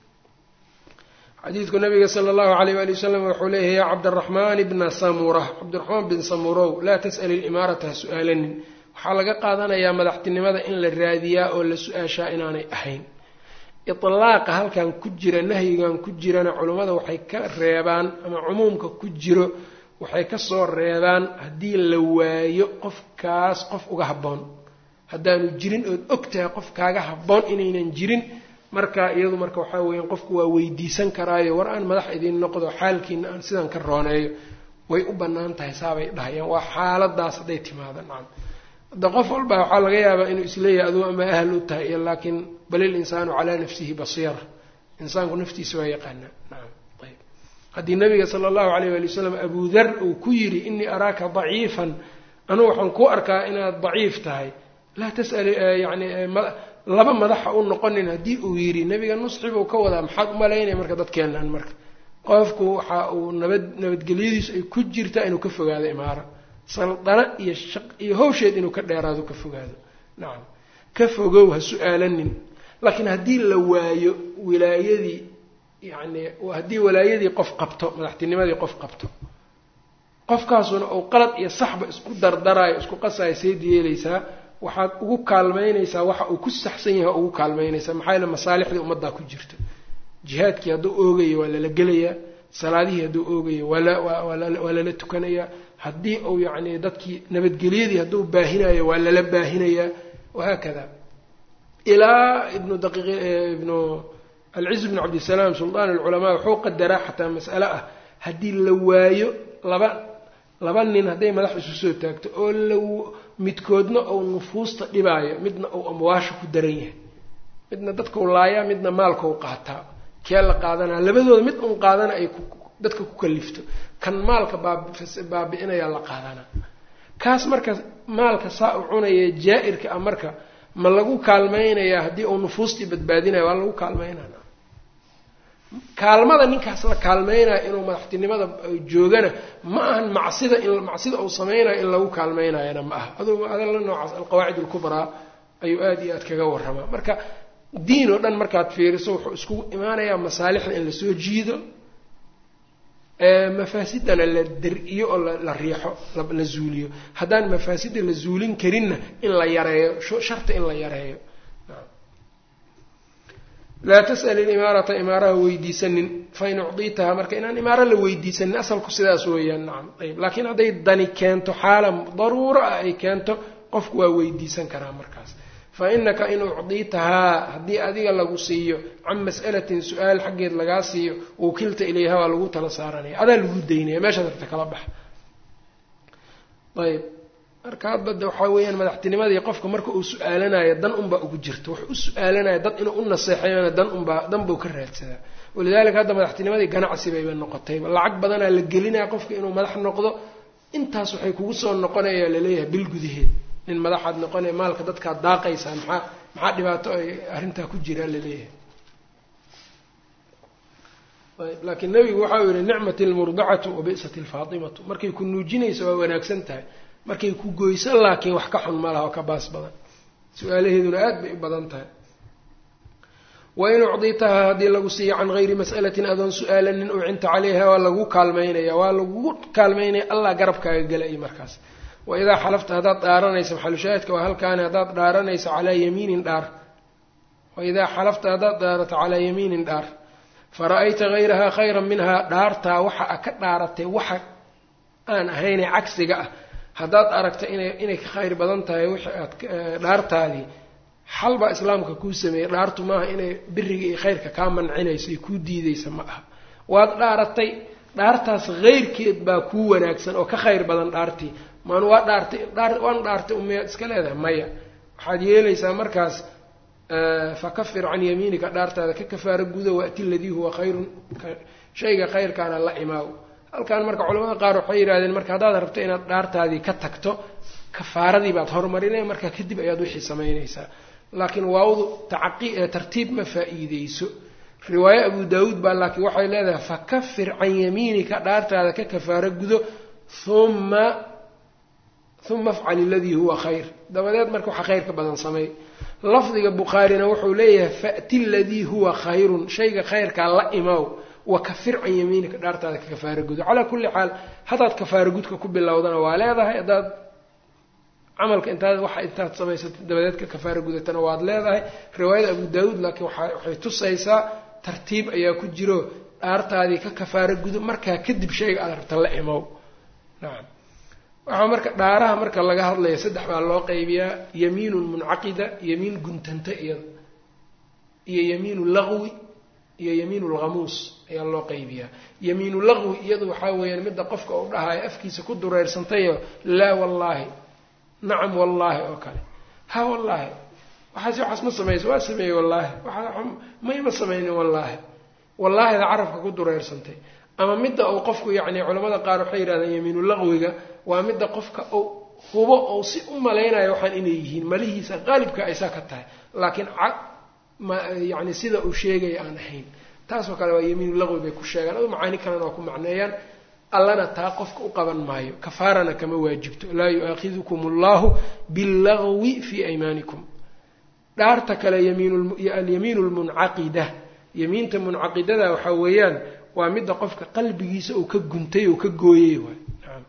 xadiidku nabiga sala allahu alayh wali wasalam wuxuu leeyahay yaa cabdiraxmaan bna samura cabdiraxmaan bin samurow laa tas'al ilimaarata ha su-aalanin waxaa laga qaadanayaa madaxtinimada in la raadiyaa oo la su-aashaa inaanay ahayn itlaaqa halkan ku jira nahyigan ku jirana culummada waxay ka reebaan ama cumuumka ku jiro waxay kasoo reebaan haddii la waayo qofkaas qof uga habboon haddaanu jirin ood og tahay qof kaaga habboon inaynan jirin marka iyadu marka waxaa weeyaan qofku waa weydiisan karaayo war aan madax idiin noqdo xaalkiina aan sidan ka rooneeyo way u bannaan tahay saabay dhahayaan waa xaaladaas hadday timaado nacam hadda qof walba waxaa laga yaabaa inuu isleeyahay aduu ama ahal u tahay iyo laakiin balil insaanu calaa nafsihi basiira insaanku naftiisa waa yaqaanaa nacam ayb haddii nabiga sala allahu alayh waali wasalam abu dar uu ku yidhi inii araaka daciifan anugu waxaan ku arkaa inaad daciif tahay laa tas'al yani laba madaxa u noqonin haddii uu yidhi nebiga nusxi buu ka wadaa maxaad u malaynaya marka dadkeennan marka qofku waxa uu nabadgelyadiisu ay ku jirtaa inuu ka fogaado imaara saldana iyo hawsheed inuu ka dheeraado ka fogaado nacam ka fogow ha su-aalanin laakiin haddii la waayo wilaayadii yacni haddii walaayadii qof qabto madaxtinimadii qof qabto qofkaasuna uu qalad iyo saxba isku dardaraayo isku qasaayo seed yeelaysaa waxaad ugu kaalmaynaysaa waxa uu ku saxsan yahay ugu kaalmaynaysaa maxaa yeele masaalixdii ummaddaa ku jirta jihaadkii hadduu oogayo waa lala gelayaa salaadihii hadduu oogayo waa lala tukanayaa haddii uu yacni dadkii nabadgelyadii hadduu baahinayo waa lala baahinayaa wahaakada ilaa ibnu alciz bnu cabdisalaam suldaan alculamaa wuxuu qadaraa xataa mas'ale ah haddii la waayo laba nin hadday madax isu soo taagto oo midkoodna uu nufuusta dhibaayo midna uu amwaasha ku daran yahay midna dadkau laayaa midna maalkau qaataa kee la qaadanaa labadooda mid un qaadana ay dadka ku kalifto kan maalka baabi'inayaa la qaadanaa kaas marka maalka saa u cunaya jaa'irka ah marka ma lagu kaalmaynayaa haddii uu nufuustii badbaadinayo waa lagu kaalmaynana kaalmada ninkaas la kaalmaynayo inuu madaxtinimada joogana ma ahan macsida uu samaynayo in lagu kaalmaynayana ma aha adala noocaas alqawaacid alkubraa ayuu aada iyo aad kaga warramaa marka diin oo dhan markaad fiiriso wuxuu iskugu imaanayaa masaalixda in lasoo jiido mafaasidana la dar-iyo oo la riixo la zuuliyo haddaan mafaasida la zuulin karinna in la yareeyo sharta in la yareeyo laa tas'al ilimaarata imaaraha weydiisanin fain ucdiitaha marka inaan imaaro la weydiisanin asalku sidaas weeyaan nacam ayb laakiin hadday dani keento xaala daruuro ah ay keento qofku waa weydiisan karaa markaas fa inaka in ucdiitahaa haddii adiga lagu siiyo can mas'alatin su-aal xaggeed lagaa siiyo wukilta ilayha waa lagu tala saaranaya adaa lagu daynaya meeshaad rabta kala baxa ayb marka hadda waxaa weeyaan madaxtinimadii qofka marka uu su-aalanayo dan unbaa ugu jirta wuxuu u su-aalanaya dad inuu u naseexayona dan buu ka raadsadaa walidaalika hadda madaxtinimadii ganacsi bayba noqotayba lacag badanaa la gelinaya qofka inuu madax noqdo intaas waxay kugu soo noqonayaa laleeyahay bil gudaheed nin madaxaad noqonaya maalka dadkaad daaqaysaa maxaa dhibaato ay arrintaa ku jiraa laleeyahay laakiin nabigu waxau yihi nicmat almurdacatu wa bi'sat alfaatimatu markay ku nuujinayso waa wanaagsan tahay markay ku goyso laakiin wax ka xun ma laha oo ka baas badan su-aalaheeduna aad bay u badan tahay wain ucdiitahaa haddii lagu siiyo can gayri mas'alatin adoon su-aalanin ucinta calayha waa lagu kaalmaynaya allah garabkaaga gelaya markaas waidaa xalafta haddaad dhaaranayso maxalushaahidka waa halkaani haddaad dhaaranayso calaa yamiinin dhaar waidaa xalafta haddaad dhaarato calaa yamiinin dhaar fara-ayta hayrahaa khayran minhaa dhaartaa waxa a ka dhaaratay waxa aan ahaynee cagsiga ah haddaad aragto inay ka khayr badan tahay wixii aad dhaartaadii xal baa islaamka kuu sameeyey dhaartu maaha inay biriga iyo khayrka kaa mancinayso iyo kuu diidaysa ma aha waad dhaaratay dhaartaas hayrkeed baa kuu wanaagsan oo ka khayr badan dhaartii maan waan dhaartay umiyaad iska leedahay maya waxaad yeelaysaa markaas fakafir can yamiinika dhaartaada ka kafaaro guda waati ladii huwa khayrun shayga khayrkaana la imaaw halkan marka culamada qaar waxay yidhahdeen marka haddaad rabto inaad dhaartaadii ka tagto kafaaradii baad horumarinaya markaa kadib ayaad wixii samaynaysaa laakiin waawdu tartiib ma faa-iideyso riwaaye abu daawuud baa laakiin waxay leedahay fakafir can yamiinika dhaartaada ka kafaaro gudo uma afcal iladii huwa khayr dabadeed marka waxa khayr ka badan sameey lafdiga bukhaarina wuxuu leeyahay fa'ti ladii huwa khayrun shayga khayrkaa la imaaw wakafir can yamiinika dhaartaada ka kafaaro gudo calaa kulli xaal haddaad kafaaro gudka ku bilowdana waa leedahay haddaad camalka intaad samaysatay dabadeed ka kafaaro gudatana waad leedahay riwaayada abu daawuud laakiin waxay tusaysaa tartiib ayaa ku jiro dhaartaadii ka kafaaro gudo markaa kadib shayga aad rabta la imow nacam waxaa marka dhaaraha marka laga hadlaya saddex baa loo qaybiyaa yamiinun muncaqida yamiin guntanta iyo yamiinu lagwi iyo yamiinu lghamuus ayaa loo qaybiyaa yamiinu lagwi iyadu waxaa weeyaan midda qofka uu dhahayo afkiisa ku dureyrsantayo laa wallaahi nacam wallaahi oo kale ha wallaahi waxaas ma samayso waa sameeyey wallaahi mayma samaynin wallaahida carabka ku dureersantay ama midda uu qofku yacni culamada qaar waxay yidhahdeen yamiinu lagwiga waa midda qofka uu hubo oo si u malaynayo waxaan inay yihiin malihiisa qaalibka aysaa ka tahay laakiin yani sida uu sheegaya aan ahayn taasoo kale waa yamiinu laqwi bay ku sheegaan oo macaani kalena waa ku macneeyaan allana taa qofka u qaban maayo kafaarana kama waajibto laa yu'aakidukum allahu billagwi fii aymaanikum dhaarta kale alyamiinu lmuncaqida yamiinta muncaqidada waxaa weeyaan waa midda qofka qalbigiisa uu ka guntay oo ka gooyey waay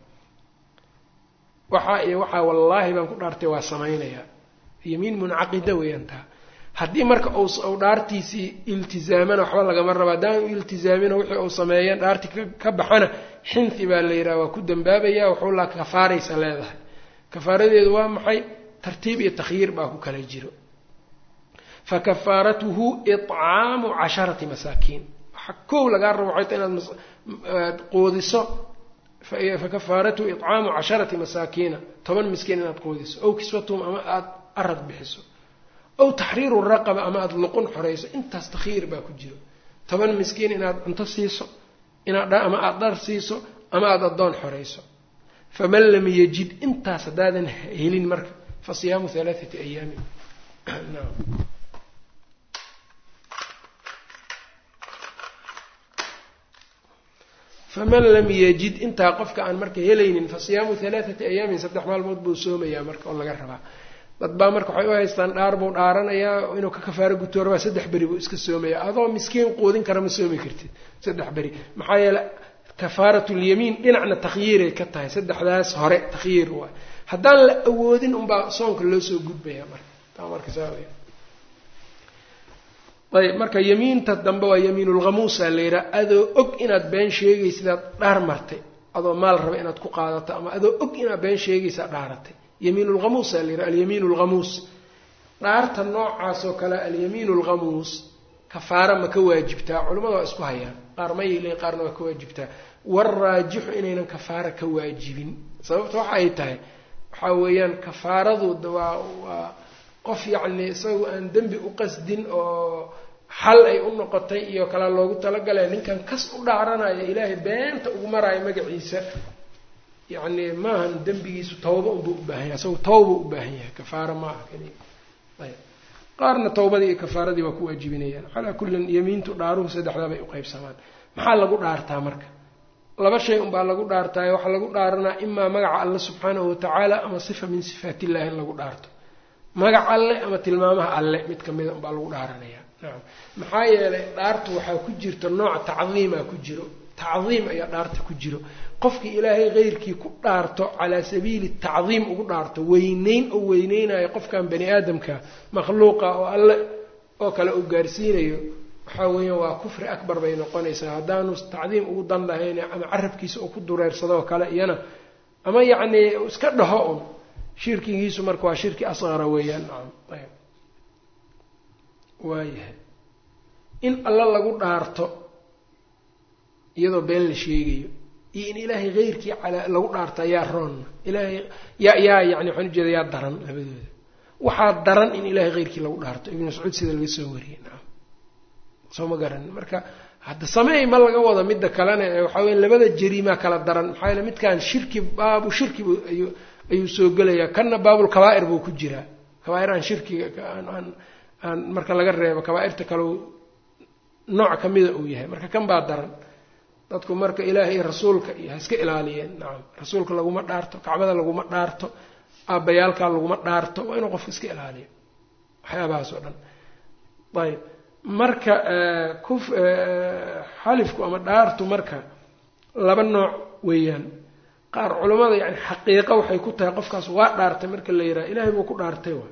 waxaa wallaahi baan ku dhaartay waa samaynayaa yamiin muncaqida weeyaan taa haddii marka uu dhaartiisii iltizaamana waxba lagama raba haddaan u iltizaamina wixii uu sameeyeen dhaartii ka baxana xinthi baa la yidhaha waa ku dambaabaya wuxuu laa kafaaraysa leedahay kafaaradeedu waa maxay tartiib iyo takhyiir baa ku kala jiro fakafaaratuhu icaamu 10 masaakiin waxa kow lagaa rabo waxay tahay inaad quudiso fakafaaratuhu icaamu 10 masaakiina 10 miskiin inaad quudiso ow kiswatuhum ama aad arad bixiso ow taxriiru raqaba ama aada luqun xorayso intaas takhyiir baa ku jiro 10 miskiin inaad cunto siiso ama aada dhar siiso ama aada addoon xorayso faman lam yajid intaas haddaadan helin marka fa siyaamu 3 ayaamin faman lam yajid intaa qofka aan marka helaynin fa siyaamu 3 ayaamin 3 maalmood buu soomayaa marka oo laga rabaa dad baa marka waxay u haystaan dhaar buu dhaaranayaa inuu ka kafaaro guto rabaa 3 beri buu iska soomayaa adoo miskiin quudin kara ma soomi kartid 3 beri maxaa yeelay kafaaratul yamiin dhinacna takhyiiray ka tahay 3daas hore takhyiir waa haddaan la awoodin unbaa soonka loo soo gudbayaa marka taa marka saawiya ayb marka yamiinta dambe waa yamiinul ghamuusa la yidhaha adoo og inaad been sheegaysidaad dhaar martay adoo maal raba inaad ku qaadato ama adoo og inaad been sheegaysaa dhaaratay yamiin lghamuus aa la yidhaha alyamiin lghamuus dhaarta noocaasoo kale alyamiin lghamuus kafaara ma ka waajibtaa culimmada waa isku hayaan qaar ma yeelay qaarna waa ka waajibtaa waraajixu inaynan kafaara ka waajibin sababta waxa ay tahay waxaa weeyaan kafaaradu waa qof yacni isagu aan dembi u qasdin oo xal ay u noqotay iyo kala loogu talagalay ninkan kas u dhaaranayo ilaahay beenta ugu maraayo magaciisa yacni maahan dembigiisu tawba unbuu u baahan yahay isagu tawba u baahan yahay kafaara maaha keliya ayb qaarna tawbadii iyo kafaaradii waa ku waajibinayaan calaa kullin yamiintu dhaaruhu 3 bay u qaybsamaan maxaa lagu dhaartaa marka 2 shay unbaa lagu dhaartaayo waxaa lagu dhaaranaa imaa magaca alle subxaanahu watacaala ama sifa min sifaatillahi in lagu dhaarto magac alle ama tilmaamaha alle mid kamida unbaa lagu dhaaranayaa nacam maxaa yeelay dhaartu waxaa ku jirta nooc tacdiima ku jiro tacdiim ayaa dhaarta ku jiro qofkii ilaahay keyrkii ku dhaarto calaa sabiili tacdiim ugu dhaarto weyneyn oo weyneynayo qofkan bani aadamka makhluuqa oo alle oo kale uu gaarsiinayo waxaa weeyaan waa kufri akbar bay noqonaysaa haddaanu tacdiim ugu dan lahayn ama carabkiisa uu ku dureersadoo kale iyana ama yacni iska dhaho un shirkigiisu marka waa shirki asqara weeyaan nacam ayb waayahay in alla lagu dhaarto iyadoo been la sheegayo iyo in ilaahay keyrkii lagu dhaarta yaa roonna ilaahay yaa yani waxaan ujeeda yaa daran labadooda waxaa daran in ilaahay keyrkii lagu dhaarto ibnu mascuud sida laga soo wariyey nacam soo ma garanin marka hadda sameey ma laga wado midda kalena waxaa weya labada jariimaa kala daran maxaa yeele midkaan shirki baabu shirki ayuu soo gelayaa kanna baabul kabaa'ir buu ku jiraa kabaa'ir aan shirkiga aan marka laga reebo kabaa'irta kale nooc kamida uu yahay marka kan baa daran dadku marka ilaahay iyo rasuulka iyo ha iska ilaaliyeen nacam rasuulka laguma dhaarto kacbada laguma dhaarto aabbayaalkaa laguma dhaarto waa inuu qofka iska ilaaliyo waxyaabahaas oo dhan ayb marka xalifku ama dhaartu marka 2 nooc weeyaan qaar culimmada yani xaqiiqa waxay ku tahay qofkaas waa dhaartay marka la yidhaha ilaahay buu ku dhaartay wa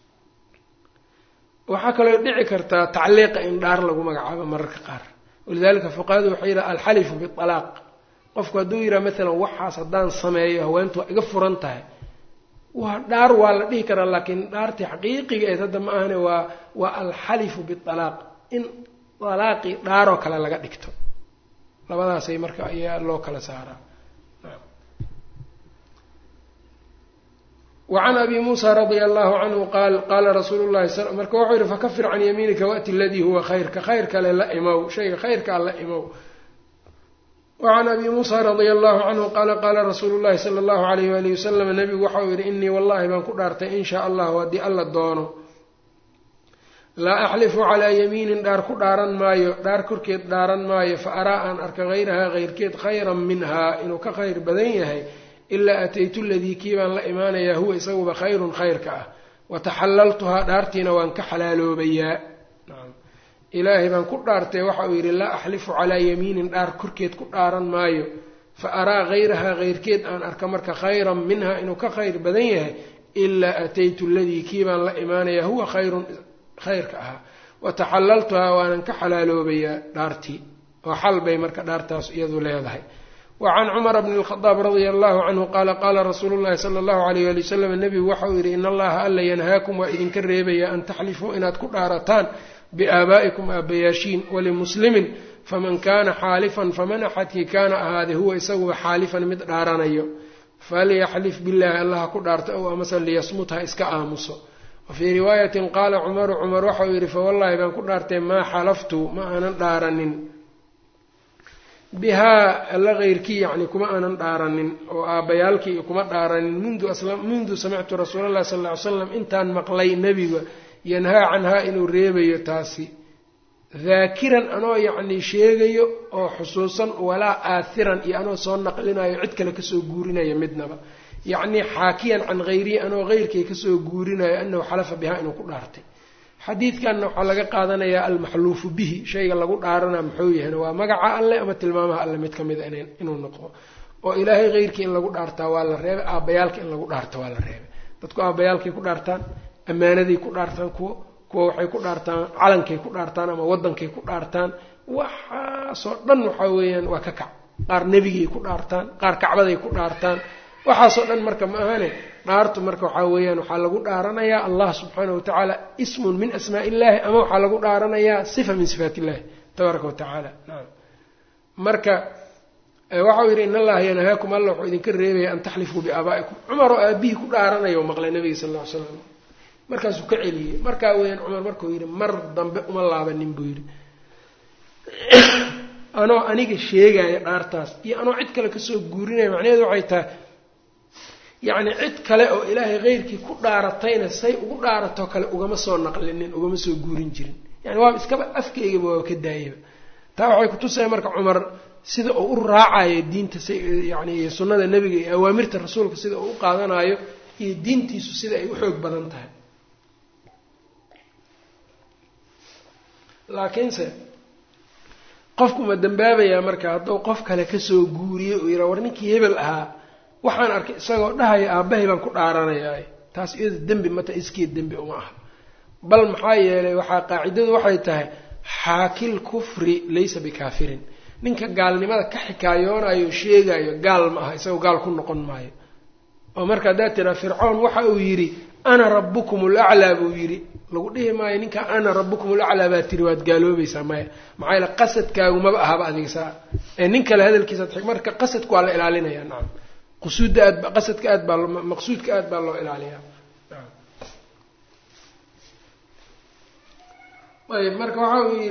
waxaa kaloo dhici kartaa tacliiqa in dhaar lagu magacaabo mararka qaar walidalika fuqahadu waxay yidhaha alxalifu bialaaq qofku hadduu yidhaha maalan waxaas haddaan sameeyo haweentu waa iga furan tahay waa dhaar waa la dhihi karaa laakiin dhaartii xaqiiqiga eed hadda ma ahane waa alxalifu bialaaq in alaaqii dhaaroo kale laga dhigto labadaasay marka ayaa loo kala saaraa وعن أبي موسى رضي الله عنه قال رسول الله صلى الله عليه وسلم marka wuxuu yihi فكفر عن يمينك وأتي الذي هو خير ka khayrka le la imow shayga khayrkaa la imow وعن أبي موسى رضي الله عنه قال قال رسول الله صلى الله عليه وآله وسلم النبي وحاول إني والله بان كدارت إن شاء الله ودي الله دونه لا أحلف على يمين دار كدارن مايو دار كركيت دارن مايو فأرى أن أرك غيرها غير كيت خيرا منها إنه كخير بدنيه إلا أتيت الذي كيبان لا إيمان هو يسوى خير كأه وتحللتها دارتنا وان كحلال بيا نعم إلهي بان كدارتي وحاو يري لا أحلف على يمين دار كركيت كدارن مايو فأرى غيرها غير كيت أن أرك مرك خيرا منها إنه كخير بدنيه إلا أتيت الذي كيبان لا إيمان هو خير كأه وتحللتها وان كحلال بيا دارتي وحل بي مرك دارتاس يدو ليدهي وعن عمر بن الخطاب رضي الله عنه قال قال رسول الله صلى الله عليه وسلم النبي وحوير إن الله ألا ينهاكم وإذن كريبيا أن تحلفوا إن كدارتان بآبائكم أبياشين ولمسلم فمن كان حالفا فمنحته كان هذا هو يسوي حالفا مدارانيو فليحلف بالله الله كدارت أو مثلا ليصمتها إسكا آمسو وفي رواية قال عمر وحوير فوالله بان كدارت ما حلفت ما أنا دارنين بها لغيركي يعني كما أنا دارنين وآبيالكي كما دارنين منذ سمعت رسول الله صلى الله عليه وسلم إنتان مقلي نبي ينهى عنها إنه ريبي تاسي ذاكرا أنا يعني شيء أو حصوصا ولا آثرا أنا صار نقلنا يعدك لك سوغورنا يمدنا يعني حاكيا عن غيري أنا غيركي كسوغورنا أنه حلف بها إنه كدارتي حديث كان وحا laga qaadanaya al-mahluuf bihi shayga lagu dhaarana muxuu yahay waa magaca alle ama tilmaamaha alle mid kamid ah inuu noqdo oo ilaahay qeyrkii in lagu dhaartaa waa la reebay aabayaalka in lagu dhaarto waa la reebay dadku aabayaalkii ku dhaartaan amaanadii ku dhaartaan kuwa waxay ku dhaartaan calankay ku dhaartaan ama wadankay ku dhaartaan waxa soo dhan waxa weeyaan waa ka kac qaar nabigii ku dhaartaan qaar kacbaday ku dhaartaan waxa soo dhan marka ma ahane dhaartu marka waxa weeyaan waxa lagu dhaaranayaa Allah subhanahu wa ta'ala ismun min asmaa'illahi ama waxa lagu dhaaranayaa sifa min sifaatillahi tabaaraka wa ta'ala naam marka waxa uu yiri in Allah yanhaakum Allah wuxuu idin ka reebay an tahlifu bi abaa'ikum Umar oo abihi ku dhaaranayo maqlay nabiga sallallahu alayhi wasallam markaas uu ka celiyay marka weeyaan Umar markuu yiri mar dambe uma laabanin buu yiri anoo aniga sheegay dhaartaas iyo anoo cid kale ka soo guurinay macnaheedu waxay tahay يعني عد كله أو إلهي غيرك كدارتين سي وكدارته كله وجم صار نقلنين وجم صار جورين جرين يعني واقف إسكاب أفكي يجيبوا كدايب تابعي كنت سامر كعمر سيد أو راعي الدين تسي يعني سنة النبي أوامر الرسول كسيد أو قاعدنا أيه الدين تيسو سيد يحوق بدنتها لكن سه قفكم الدنبابة يا مركز أو قفك لكسو جوري ويراورني كيبلها waxaan arkay isagoo dhahay aabahay baan ku dhaaranayaa taas iyada dambi mata iskii dambi uma aha bal maxaa yeelay waxa qaacidadu waxay tahay haakil kufri laysa bikafirin ninka gaalnimada ka xikaayoonaayo sheegayo gaal ma aha isagoo gaal ku noqon maayo oo marka daatira fircoon waxa uu yiri ana rabbukumul a'la buu yiri lagu dhihi maayo ninka ana rabbukumul a'la baa tiri waad gaaloobaysaa maxaa yeelay qasadkaagu ma aha adiga saa ninka la hadalkiisa marka qasadku waa la ilaalinaya naam قصود قصد كأد مقصود كأد بالله إلى عليها. طيب مركب عاوير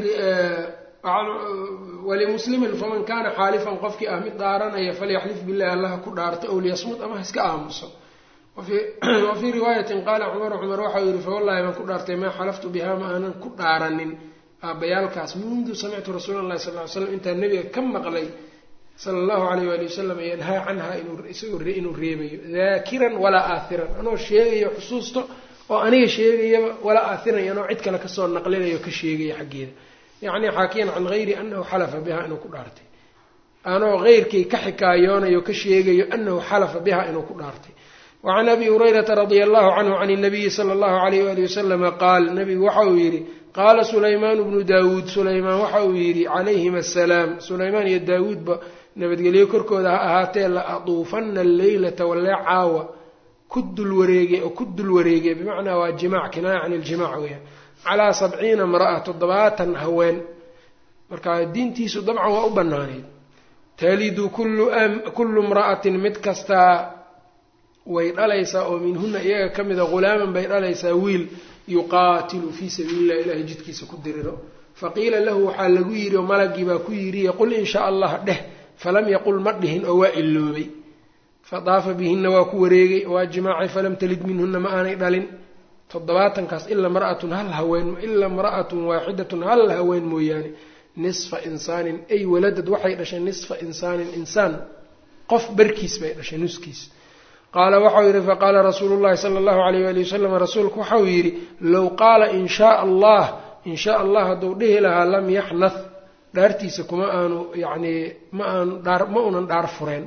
ولمسلم فمن كان حالفا قفك أهمي دارنا فليحلف بالله الله كدارت أو ليصمت أما هسك أمس. وفي رواية قال عمر وحاوير فوالله ما كدارت ما حلفت بها ما أنا كدارن بيالكاس منذ سمعت رسول الله صلى الله عليه وسلم أنت النبي كم مقلي صلى الله عليه وآله وسلم ينهى عنها إنه ريبي ذاكرا ولا آثرا أنا شيء حصوصته وأنا شيء ولا آثرا أنا عدك لك الصور نقلنا يكشيء حقيقة يعني حاكين عن غيري أنه حلف بها إنه كدارتي أنا غير كي كحكايون يكشيء أنه حلف بها إنه كدارتي وعن أبي هريرة رضي الله عنه عن النبي صلى الله عليه وآله وسلم قال النبي وحويري قال سليمان بن داود سليمان وحويري عليهما السلام سليمان يا داود nabadgelyo korkooda ha ahaatee la aduufanna al-laylata wala caawa kudul wareege bimacnaa waa jimaac kinaaya can al-jimaac weeyaan calaa 70 imra'a 70 haween marka diintiisu dabcan waa u banaanayd talidu kullu imra'atin mid kasta way dhalaysaa oo minhunna iyaga kamida gulaaman bay dhalaysaa wiil yuqaatilu fi sabiilillahi ilaahi jidkiisa ku diriro faqiila lahu waxaa lagu yiri malagii baa ku yiri qul in sha Allah falam yaqul ma dhihin oo waa iloobay fadaafa bihinna waa ku wareegay waa jimaacay falam talid minhunna ma aanay dhalin 7kaas ila mar'atun hal haween ila mar'atun waaxidatun hal haween mooyaane nisfa insaanin ay waladad waxay dhashay nisfa insaanin insaan qof barkiis bay dhashay nuskiis qaala waxau yidhi faqaala rasuulu llahi sala allahu alayh waali wasalam rasuulku waxau yidhi low qaala in shaa allah hadduu dhihi lahaa lam yaxnath dhaartiisa kuma aanu yacnii ma unan dhaar fureen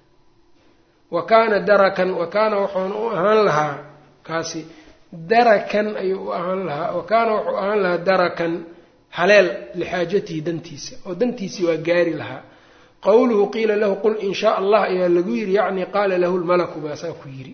wa kaana darakan wa kaana wuxuuna u ahaan lahaa kaasi darakan ayuu u ahaan lahaa wa kaana wuxuu ahaan lahaa darakan haleel lixaajatihi dantiisa oo dantiisii waa gaari lahaa qowluhu qiila lahu qul in shaa allah ayaa lagu yidhi yacni qaala lahu lmalaku baasaa ku yidhi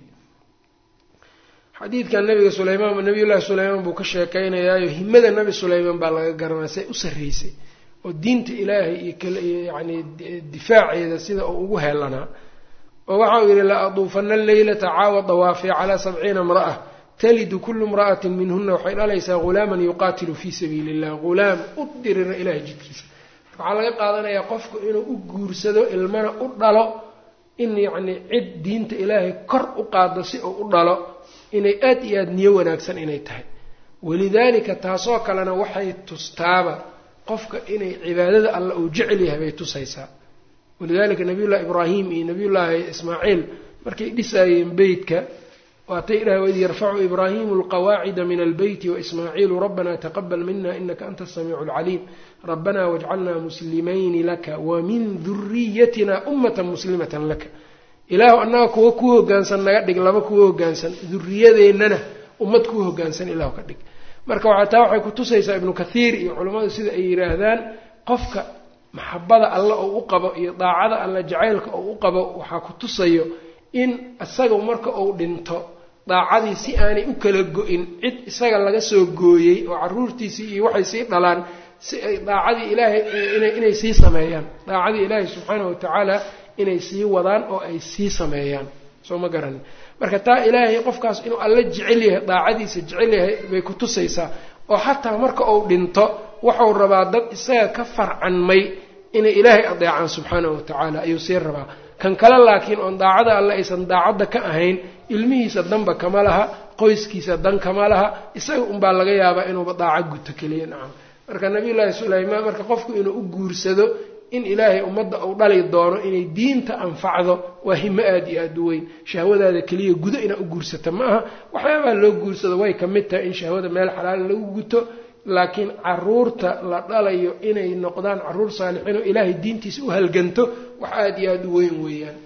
xadiidkan nabiyullaahi sulaymaan buu ka sheekaynayaayo himada nebi sulaymaan baa laga garanaya say u sarraysay oo diinta ilaahay iyo yacni difaaceeda sida uu ugu heelanaa oo waxau yidhi la aduufana alleylata caawa dawaafi calaa 70 imra'a talidu kullu imra'atin minhuna waxay dhalaysaa ghulaaman yuqaatilu fii sabiili illah ghulaam u dirira ilahay jidkiisa waxaa laga qaadanayaa qofku inuu u guursado ilmana u dhalo in yacni cid diinta ilaahay kor u qaado si uu u dhalo inay aad iyo aad niyo wanaagsan inay tahay walidaalika taasoo kalena waxay tustaaba qofka inay cibaadada alla uu jecel yahay bay tusaysaa walidaalika nabiyullahi ibraahim iyo nabiyullaahi ismaaciil markay dhisaayeen beytka waatay idhaha waid yarfacu ibraahimu alqawaacida min albeyti waismaaciilu rabbana taqabal mina inaka anta asamiicu alcaliim rabbana wajcalna muslimayni laka wamin duriyatina ummatan muslimatan laka ilaahu annaga kuwa ku hoggaansan naga dhig laba kuwa hoggaansan duriyadeennana ummad ku hoggaansan ilaahu ka dhig marka waxay ku tusaysaa ibnu kathiir iyo culammadu sida ay yidhaahdaan qofka maxabada alla oo u qabo iyo daacada alla jacaylka oo u qabo waxaa ku tusayo in isaga marka uu dhinto daacadii si aanay u kala go-in cid isaga laga soo gooyey oo carruurtiisii iyo waxay sii dhalaan si ay daacadii ilaahay inay sii sameeyaan daacadii ilaahay subxaanahu watacaala inay sii wadaan oo ay sii sameeyaan soo ma garanin marka taa ilaahay qofkaas inuu alla jecel yahay daacadiisa jecel yahay bay ku tusaysaa oo xataa marka uu dhinto wuxuu rabaa dad isaga ka farcanmay inay ilaahay adeecaan subxaanahu watacaala ayuu sii rabaa kan kale laakiin oon daacada alle aysan daacadda ka ahayn ilmihiisa danba kama laha qoyskiisa dan kama laha isaga unbaa laga yaabaa inuuba daaco guto keliya nacam marka nabiyullaahi sulaymaan marka qofku inuu u guursado in ilaahay ummadda uu dhali doono inay diinta anfacdo waa himo aad iyo aad u weyn shahwadaada keliya gudo inaad u guursata ma aha waxyaabaha loo guursado way ka mid tahay in shahwada meel xalaal lagu guto laakiin caruurta la dhalayo inay noqdaan caruur saalixiin oo ilaahay diintiisa u halganto wax aad iyo aad u weyn weeyaan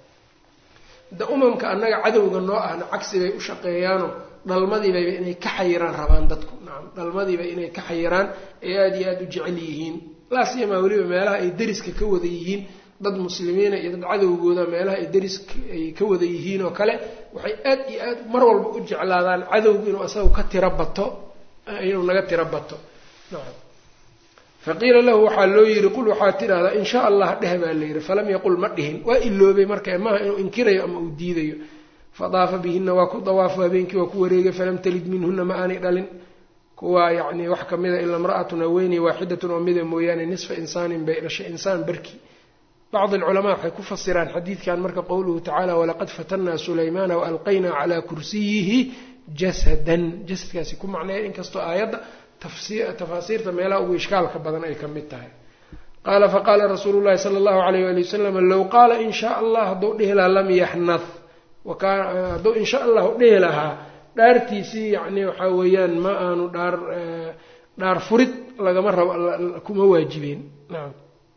da umamka annaga cadowga noo ahna cagsi bay u shaqeeyaanoo dhalmadiibay inay ka xayiraan rabaan dadku nacam dhalmadiiba inay ka xayiraan ee aad iyo aad u jecel yihiin laasiyamaa weliba meelaha ay deriska ka wada yihiin dad muslimiina iyo dad cadowgooda meelaha ay deriska ay ka wada yihiin oo kale waxay aad iyo aad mar walba u jeclaadaan cadowgu inuu asaga ka tiro bato inuu naga tiro bato nacam faqiila lahu waxaa loo yidhi qul waxaad tidhaahdaa in shaa allah dheh baa la yidhi falam yaqul ma dhihin waa iloobay marka maaha inuu inkirayo ama uu diidayo fadaafa bihinna waa ku dawaafo habeenkii waa ku wareegay falam talid minhunna ma aanay dhalin kuwa yacni wax ka mida ila imra'atun haweeney waaxidatun oo mida mooyaane nisfa insaanin bay dhashay insaan barkii bacdi alculamaa waxay ku fasiraan xadiidkan marka qowluhu tacaala walaqad fatannaa sulaymaana waalqaynaa calaa kursiyihi jasadan jasadkaasi ku macneeya inkastoo aayadda tafaasiirta meelaha ugu ishkaalka badan ay ka mid tahay qaala faqaala rasuulu llahi sala allahu alayh waali wasalam low qaala in shaa allah hadduu dhihi lahaa lam yaxnath hadduu in sha allahu dhihi lahaa dhaartiisii yacni waxaa weeyaan ma aanu dhaar furid lagama rabo kuma waajibeen nacam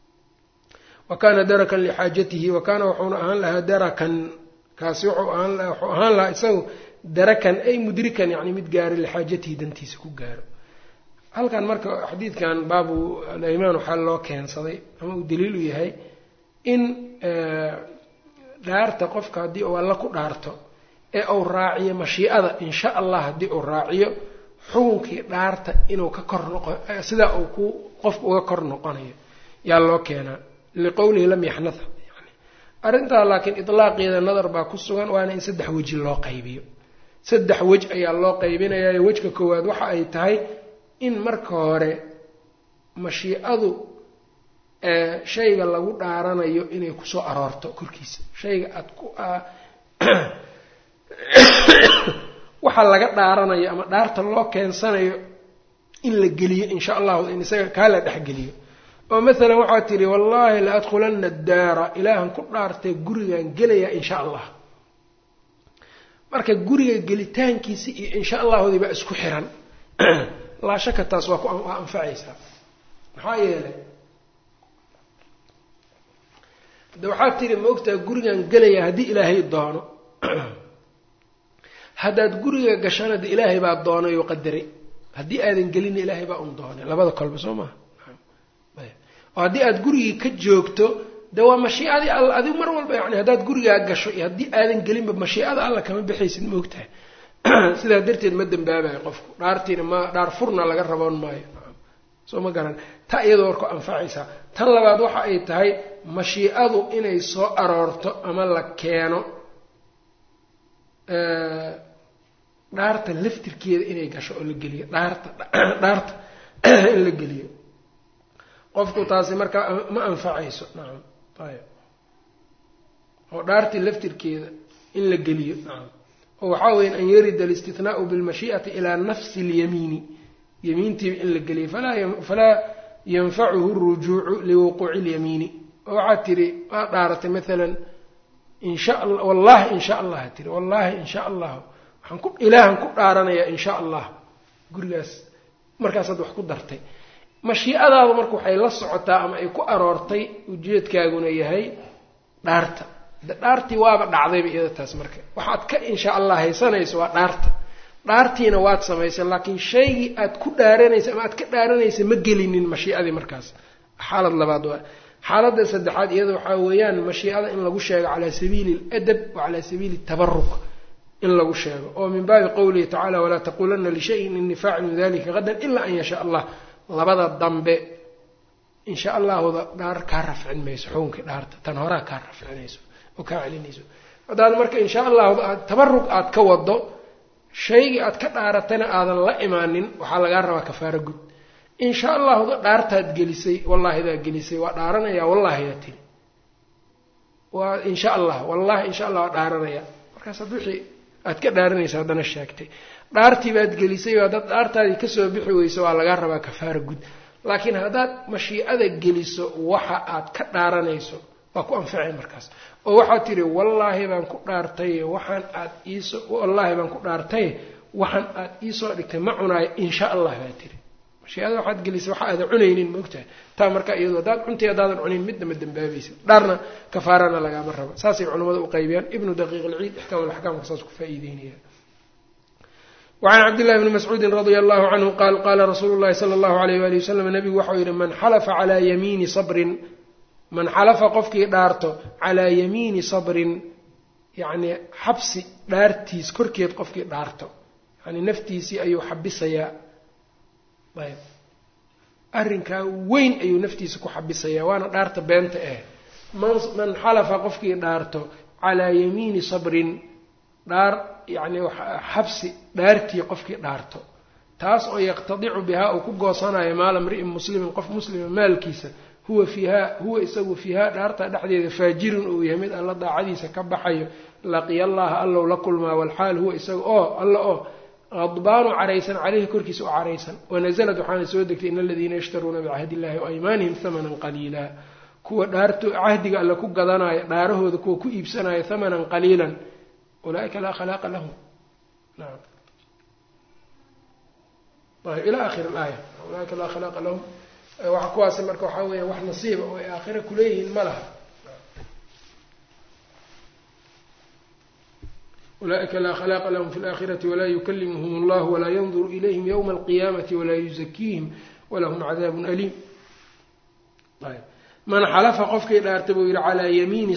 wa kaana darakan lixaajatihi wa kaana wuxuuna ahaan lahaa darakan kaasi wuxuu ahaan lahaa isagu darakan ay mudrikan yacni mid gaaro lixaajatihi dantiisa ku gaaro halkan marka xadiidkan baabu alaymaan waxaa loo keensaday ama uu daliil u yahay in dhaarta qofka haddii uu alla ku dhaarto ee uu raaciyo mashiicada in sha allah haddii uu raaciyo xukunkii dhaarta inuu ka kor noqo sidaa uu qofku uga kor noqonayo yaa loo keenaa liqowlihi lam yaxnatha yani arrintaa laakiin idlaaqeeda nadar baa ku sugan waana in 3 weji loo qaybiyo 3 wej ayaa loo qaybinayaa wejka koowaad waxa ay tahay in marka hore mashiicadu shayga lagu dhaaranayo inay kusoo aroorto korkiisa shayga aad ku waxa laga dhaaranayo ama dhaarta loo keensanayo in la geliyo insha Allah in isaga kala dhaxgeliyo oo mesela waxa tiri wallahi la adkhulanna ad-daara ilaahan ku dhaartay gurigan gelaya insha Allah marka guriga gelitaankiisa iyo insha Allah wadiba isku xiran la shaka taas waa ku anfacaysa maxaa yeelay waxaad tiri ma ogtaa gurigan gelaya haddii ilaahay doono haddaad guriga gashana de ilaahay baa doonay oo qadaray haddii aadan gelin ilaahay baa doonay labada kolba soo ma oo haddii aad gurigii ka joogto de waa mashiicadii alla adigu mar walba yani haddaad gurigaa gasho iyo haddii aadan gelinba mashiicada alla kama bixaysid ma ogtahay sidaa darteed ma dambaabayo qofku dhaartiina ma dhaar furna laga raboon maayo soo ma garan ta iyadoo warku anfacaysaa tan labaad waxa ay tahay mashiicadu inay soo aroorto ama la keeno dhaarta laftirkeeda inay gasho oo la geliyo dhaarta in la geliyo qofku taasi marka ma anfacayso nacam ayib oo dhaartii laftirkeeda in la geliyo nacam oo waxaa weyn an yarida alistithnaa'u bilmashii'ati ilaa nafsi اlyamiini yamiintii in la geliyo falaa yanfacuhu الrujuucu liwuquuci اlyamiini oo waxaad tiri waa dhaaratay maalan in sha allah wallahi in sha allah tiri wallahi in sha allah waxaan ilaahan ku dhaaranayaa in sha allah gurigaas markaasaad wax ku dartay mashiicadaadu marka waxay la socotaa ama ay ku aroortay ujeedkaaguna yahay dhaarta dhaartii waaba dhacdayba iyada taas marka waxaad ka insha allah haysanayso waa dhaartiina waad samaysay laakiin shaygii aad ku dhaaranaysa ama aad ka dhaaranaysa ma gelinin mashiicadii markaas xaalad labaad waa xaaladda saddexaad iyada waxaa weeyaan mashiicada in lagu sheego calaa sabiili aladab wa calaa sabiili tabaruk in lagu sheego oo min baabi qowlihi tacaala walaa taquulanna lishayin innii faacilun dalika gadan ilaa an yashaa allah labada dambe insha allahda dhaar kaa rafcin mayso xukunkii dhaarta tan horaa kaa rafcinayso oo kaa celinayso haddaad marka insha allahu aad tabarug aad ka wado shaygii aad ka dhaaratana aadan la imaanin waxaa lagaa rabaa kafaaro gud insha allahda dhaartaad gelisay wallaahidaa gelisay waa dhaaranayaa wallaahidaa tiri waa insha allah wallahi insha allah waa dhaaranaya markaasaad wixii aad ka dhaaranaysa haddana sheegtay dhaartii baad gelisay oo haddaad dhaartaadii kasoo bixi weyso waa lagaa rabaa kafaaro gud laakiin haddaad mashiicada geliso waxa aad ka dhaaranayso waa ku anficay markaas oo waxaad tidhi wallaahi baan ku dhaartay waxaan aad wallaahi baan ku dhaartay waxaan aad iisoo dhigtay ma cunaayo insha allah baa tiri mashiicada waxaad gelisay waxa aadan cunaynin maogtahay taa marka iyadoo haddaad cuntay haddaadan cunayn midna ma dambaabaysa dhaarna kafaarana lagaama rabo saasay culimmada u qaybiyaan ibnu daqiiq alciid ixkaam alaxkaamka saas ku faa'iideynaya وعن عبد الله بن مسعود رضي الله عنه قال قال رسول الله صلى الله عليه وآله وسلم نبي وحوير من حلف على يمين صبر من حلف قفكي دارته على يمين صبر يعني حبس دارتيس كركيد قفكي دارته يعني نفتيسي أيو حبسيا طيب أرنكا وين أيو نفتيسي كو حبسيا وانا دارته بنت من حلف قفكي دارته على يمين صبر دار يعني حبس دارتي قفكي دارته تاس أو يقتضع بها أو كجوصنا مال امرئ مسلم قف مسلم مال كيسة هو يسوي فيها دارته دحديد فاجر أو يمد الله ضاع عديسة كبحي لقي الله الله لكل ما والحال هو يسوي الله غضبان عريسا عليه كركس عريسا ونزلت وحان سودك إن الذين يشترون بعهد الله وأيمانهم ثمنا قليلا كو دارته عهدك الله كو قضانا داره كو يبسنا ثمنا قليلا أولئك لا خلاق لهم نعم طيب إلى آخر الآية أولئك لا خلاق لهم وحكواس مركو حاوية وح نصيب وآخر كليه الملها أولئك لا خلاق لهم في الآخرة ولا يكلمهم الله ولا ينظر إليهم يوم القيامة ولا يزكيهم ولهم عذاب أليم طيب من حلف قفك إلى ارتبوا على يمين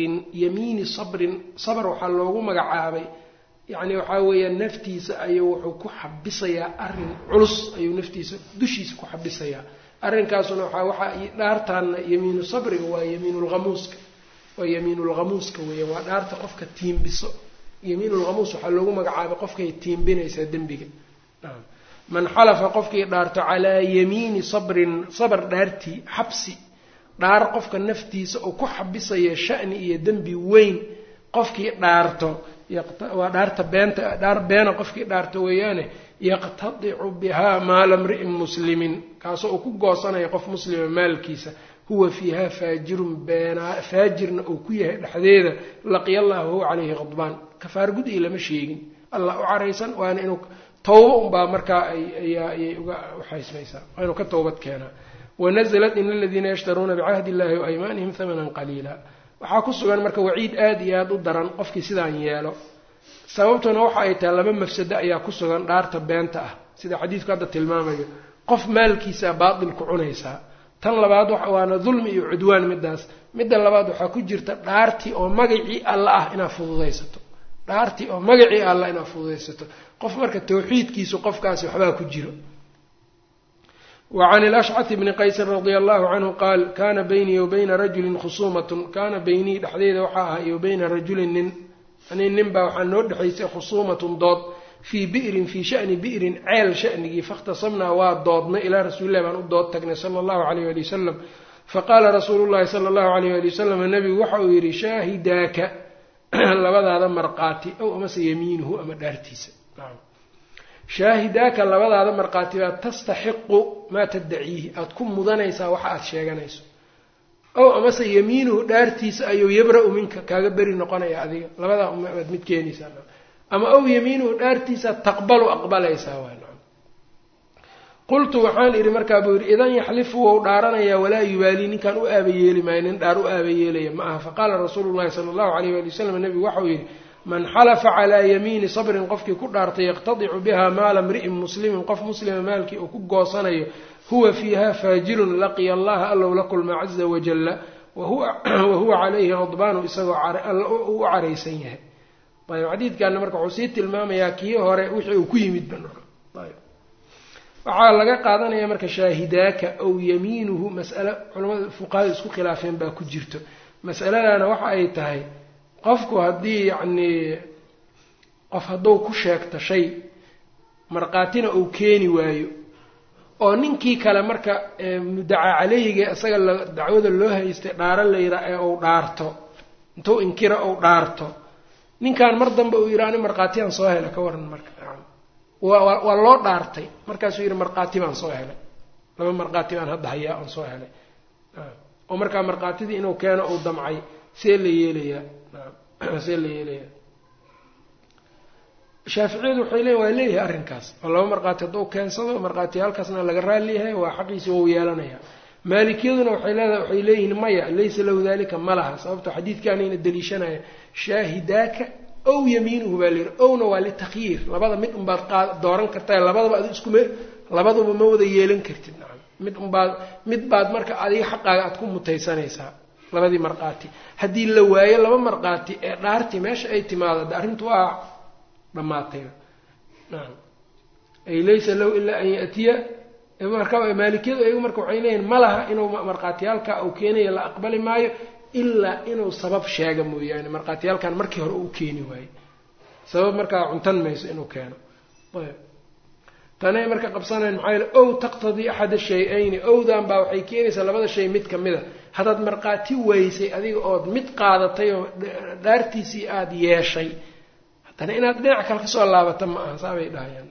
صبر وحلوه مقعابي يعني وحاوية نفتيس أيو وحكو حبسيا أرن علص أيو نفتيس دشيس كو حبسيا أرن كاسونا وحا دارتان يمين صبر ويمين الغموس كويا ودارت قفك التيم بصو يمين الغموس وحلوه مقعابي قفك التيم بينيسا دنبيك نعم من حلف قفك دارت على يمين صبر دارتي حبسي dhaar qofka naftiisa oo ku xabisaya sha'ni iyo dembi weyn qofkii dhaarto waa dhaarta beenta dhaar beena qofkii dhaarto weeyaane yaqtadicu bihaa maala mri'in muslimin kaasoo uu ku goosanaya qof muslima maalkiisa huwa fiiha faajirna uu ku yahay dhexdeeda laqiya allaha wahuwa calayhi qadbaan kafaar gud ii lama sheegin allah u caraysan waana inuu tawbo unbaa markaa ayay uga waxaysmaysaa waa inuu ka towbad keenaa wanaزlat in aladiina yashtaruuna bicahdi illahi waaymaanihim hamanan qaliila waxaa ku sugan marka waciid aad iyo aad u daran qofkii sidaan yeelo sababtuna waxa ay tahay laba mafsado ayaa ku sugan dhaarta beenta ah sida xadiidku hadda tilmaamayo qof maalkiisa baatil ku cunaysaa tan labaad waana dulmi iyo cudwaan midda labaad waxaa ku jirta dhaartii oo magacii alla ah inaad fududaysato dhaartii oo magacii alla inaad fududaysato qof marka tawxiidkiisu qofkaasi waxbaa ku jiro وعن الأشعث بن قيس رضي الله عنه قال كان بيني وبين رجل خصومة كان بيني دحديد وحاها وبين رجل ننبا وحان نودحيس خصومة ضاد في بئر في شأن بئر عيل شأنه فاختصمنا وضادنا إلى رسول الله من ضاد تقنا صلى الله عليه وسلم فقال رسول الله صلى الله عليه وسلم النبي وحوير شاهداك لبدا هذا مرقاتي أو أمس يمينه أما دارتيس نعم shaahidaaka labadaada markhaati baad tastaxiqu maa taddaciihi aada ku mudanaysaa waxa aada sheeganayso ow amase yamiinuhu dhaartiisa ayuu yabra-u minka kaaga beri noqonaya adiga labadaa umaad mid keenaysaa ama ow yamiinuhu dhaartiisa taqbalu aqbalaysaa waa nacam qultu waxaan idhi markaa buu yidhi idan yaxlifu wou dhaaranayaa walaa yubaalii ninkaan u aabayeeli maayo nin dhaar u aabayeelaya ma aha faqaala rasuulu llahi sala allahu alayh waali wasalam nebigu waxau yidhi man xalafa calaa yamiini sabrin qofkii ku dhaartay yaqtadicu biha maala mri'in muslimin qof muslima maalkii uu ku goosanayo huwa fiiha faajirun laqiya allaha allow la kulma caza wajalla wahuwa calayhi qadbaanu isagoo alla u caraysan yahay ayb xadiidkaana marka wuxuu sii tilmaamayaa kii hore wixii uu ku yimid ayb waxaa laga qaadanaya marka shaahidaaka aw yamiinuhu mas'ale culamada fuqahada isku khilaafeen baa ku jirto mas'aladana waxa ay tahay qofku haddii yacnii qof hadduu ku sheegto shay markhaatina uu keeni waayo oo ninkii kale marka muddaca caleyhiga isaga dacwada loo haystay dhaaro layra ee uu dhaarto intuu inkira uu dhaarto ninkan mar dambe uu yidhi ani markhaatiyaan soo helay ka waran marka waa loo dhaartay markaasuu yidhi markhaati baan soo helay laba markhaati baan hadda hayaa aan soo helay oo markaa markhaatidii inuu keeno uu damcay see la yeelayaa shaaficiyadu waxay leeyihin waa leeyahay arrinkaas oo laba markhaati hadduu keensado markhaatiyaalkaasna laga raaliyahay waa xaqiisi wou yeelanaya maalikiyaduna waxay leeyihiin maya laysa lahu dalika ma laha sababto xadiidkaanayna daliishanaya shaahidaaka ow yamiinuhu baa layidhi owna waa litakyiir labada mid unbaad dooran kartaa labadaba ad labaduba ma wada yeelan kartid nacam mid baad marka adiga xaqaaga aad ku mutaysanaysaa labadii markhaati haddii la waayo laba markhaati ee dhaartii meesha ay timaado de arrintu waa dhammaatayba nacam ay laysa lahu ilaa an ya'tiya marka maalikiyadu ayagu marka waxay leeyihin ma laha inuu markhaatiyaalka uu keenayo la aqbali maayo ilaa inuu sabab sheega mooyaane markhaatiyaalkan markii hore uu keeni waayo sabab markaa cuntan mayso inuu keeno ayb tanay marka qabsanayn maxaa yele ow taqtadii axada shay-ayni owdan baa waxay keenaysaa labada shay mid ka mid a haddaad markhaati waysay adiga ood mid qaadatay oo dhaartiisii aada yeeshay haddana inaad dhinac kale kasoo laabata ma aha saabay dhahayaan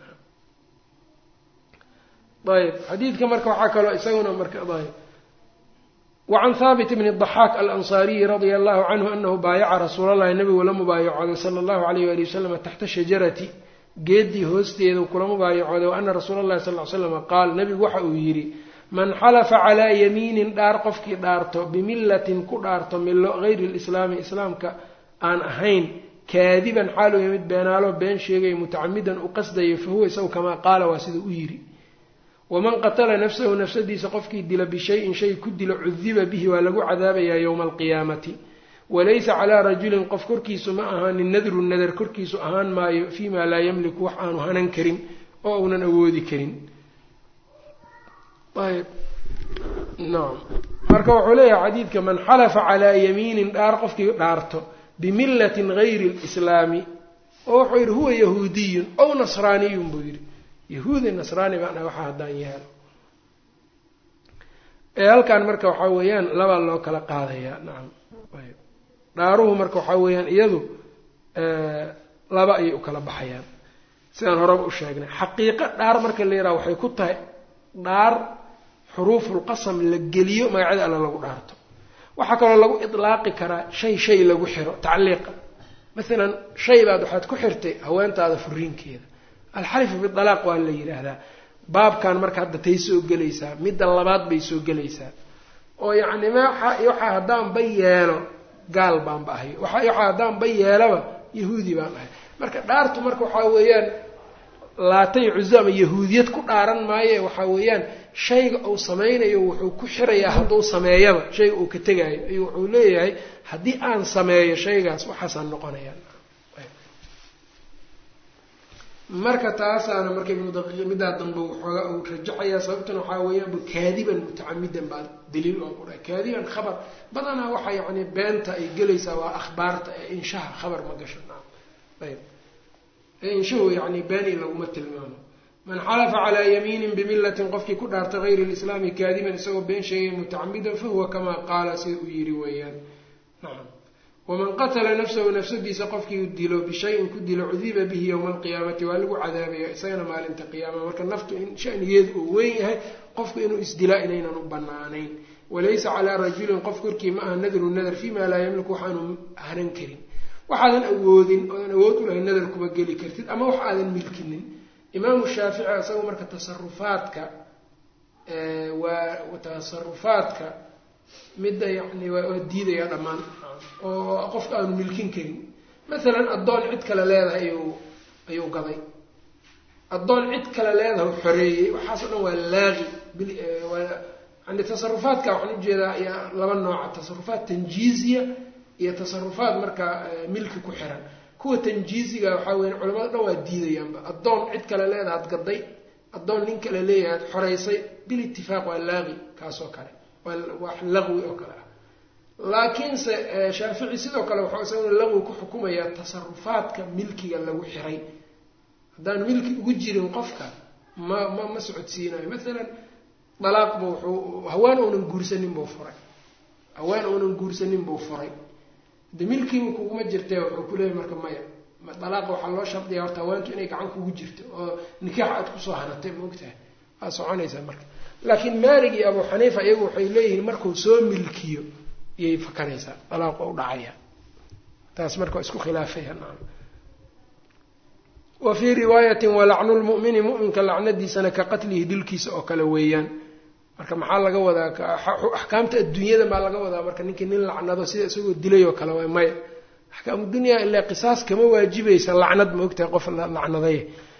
ayb xadiidka marka waxaa kaloo isaguna marka ayb wacan haabit bni daxaak alansaariyi radia allahu canhu anahu baayaca rasuulallahi nabigu la mubaayacooday sala allahu alayh waali wasalam taxta shajarati geeddii hoosteeda kula mubaayacooday wa ana rasuula allahi sal ly slam qaal nabigu waxa uu yidhi man xalafa calaa yamiinin dhaar qofkii dhaarto bimillatin ku dhaarto millo hayri lislaami islaamka aan ahayn kaadiban xaalu yamid beenaalo been sheegay mutacamidan u qasdayo fahuwa isagu kamaa qaala waa sida u yidhi waman qatala nafsahu nafsadiisa qofkii dila bishayin shay ku dilo cudiba bihi waa lagu cadaabayaa yowma alqiyaamati walaysa calaa rajulin qof korkiisu ma ahaanin nadrun nadar korkiisu ahaan maayo fii maa laa yamliku wax aanu hanan karin oo uunan awoodi karin ayb nacam marka wuxuu leeyahay xadiidka man xalafa calaa yamiinin dhaar qofkii dhaarto bimillatin gayri lislaami oo wuxuu yidhi huwa yahuudiyun ow nasraaniyun buu yidhi yahuudi nasraani baan ah waxaa haddaan yeelo halkan marka waxa weeyaan laba loo kala qaadaya nacam dhaaruhu marka waxa weeyaan iyadu laba ay u kala baxayaan sidaan horeba u sheegnay xaqiiqo dhaar marka la yiraahdo waxay ku tahay dhaar xuruuful qasam la geliyo magacyada alla lagu dhaarto waxa kale lagu idlaaqi karaa shay lagu xiro tacliiqa مثلا shay baad waxaad ku xirtay haweentaada furiinkeeda alxalifu bidalaaq waa la yiraahdaa baabkan marka hadda tay soo gelaysaa midda labaad bay soo gelaysaa oo yacni waxa haddaan ba yeelo gaal baan ba ahay waxa haddaan ba yeelaba yahuudi baan ahay marka dhaartu marka waxaa weeyaan laatay cuzo ama yahuudiyad ku dhaaran maaye waxaa weeyaan shayga uu samaynayo wuxuu ku xirayaa hadduu sameeyaba shayga uu ka tegaayo ayuu wuxuu leeyahay haddii aan sameeyo shaygaas waxaasaan noqonayaan marka taasaana marka ibnu daqiiq middaa dambe waxoogaa uu rajacayaa sababtana waxaa weeyaan kaadiban mutacamidan baa daliil oo ku dhahay kaadiban khabar badanaa waxaa yacni beenta ay gelaysaa waa akhbaarta ee inshaha khabar ma gasho ayb inshahu yacni beeni laguma tilmaamo man xalafa calaa yamiinin bimillatin qofkii ku dhaartay hayri lislaami kaadiban isagoo been sheegaya mutacamidan fahuwa kamaa qaala sida uu yidhi weeyaan nacam waman qatala nafsahu nafsadiisa qofkii dilo bishayin ku dilo cudiba bihi yowma alqiyaamati waa lagu cadaabaya isagana maalinta qiyaama marka naftu in shanigeedu uu weyn yahay qofku inuu isdilaa inaynan u banaanayn walaysa calaa rajulin qof korkii ma aha nadru nadar fima laa yamliku waxaanu hanan karin waxaadan awoodin oodan awood u lahayn nadar kuma geli kartid ama wax aadan milkinin imaamu shaafici isaga marka tasarufaadka waa tasarufaadka midda yacni waa diidaya dhammaan oo qofka aanu milkin karin masalan addoon cid kale leedahay ayuu gaday addoon cid kale leedahay u xoreeyey waxaas o dhan waa laaqi yani tasarufaadka waxaan ujeedaa ayaa laba nooca tasarufaat tanjiiziya iyo tasarufaad marka milki ku xiran kuwa tanjiiziga waxaa weya culamada dhan waa diidayaanba addoon cid kale leedahay ad gaday addoon nin kale leeyahay ad xoreysay bilitifaaq waa laaqi kaasoo kale waa laqwi oo kale ah laakiinse shaafici sidoo kale waxaa isaguna laqwi ku xukumayaa tasarufaadka milkiga lagu xiray haddaan milki ugu jirin qofka ma socodsiinayo masalan dalaaqba wuxuu haween uunan guursanin buu furay de milkiiba kuguma jirtee wuxuu kuleeyahy marka maya dalaaqa waxaa loo shardiyaa horta haweentu inay gacan kugu jirto oo nikaax aad kusoo hanatay maogtahay waa soconaysaa marka laakiin maalig iyo abu xaniifa iyagu waxay leeyihiin markuu soo milkiyo iyay fakanaysaa dalaaqo u dhacaya taas marka waa isku khilaafayaan wa fii riwaayatin walacnu lmu'mini mu'minka lacnadiisana ka qatlihi dilkiisa oo kale weeyaan marka maxaa laga wadaa axkaamta adduunyada maa laga wadaa marka ninkii nin lacnado sida isagoo dilay oo kale waa maya axkaamu dunyaa ilaa qisaas kama waajibaysa lacnad ma ogtahay qof lacnaday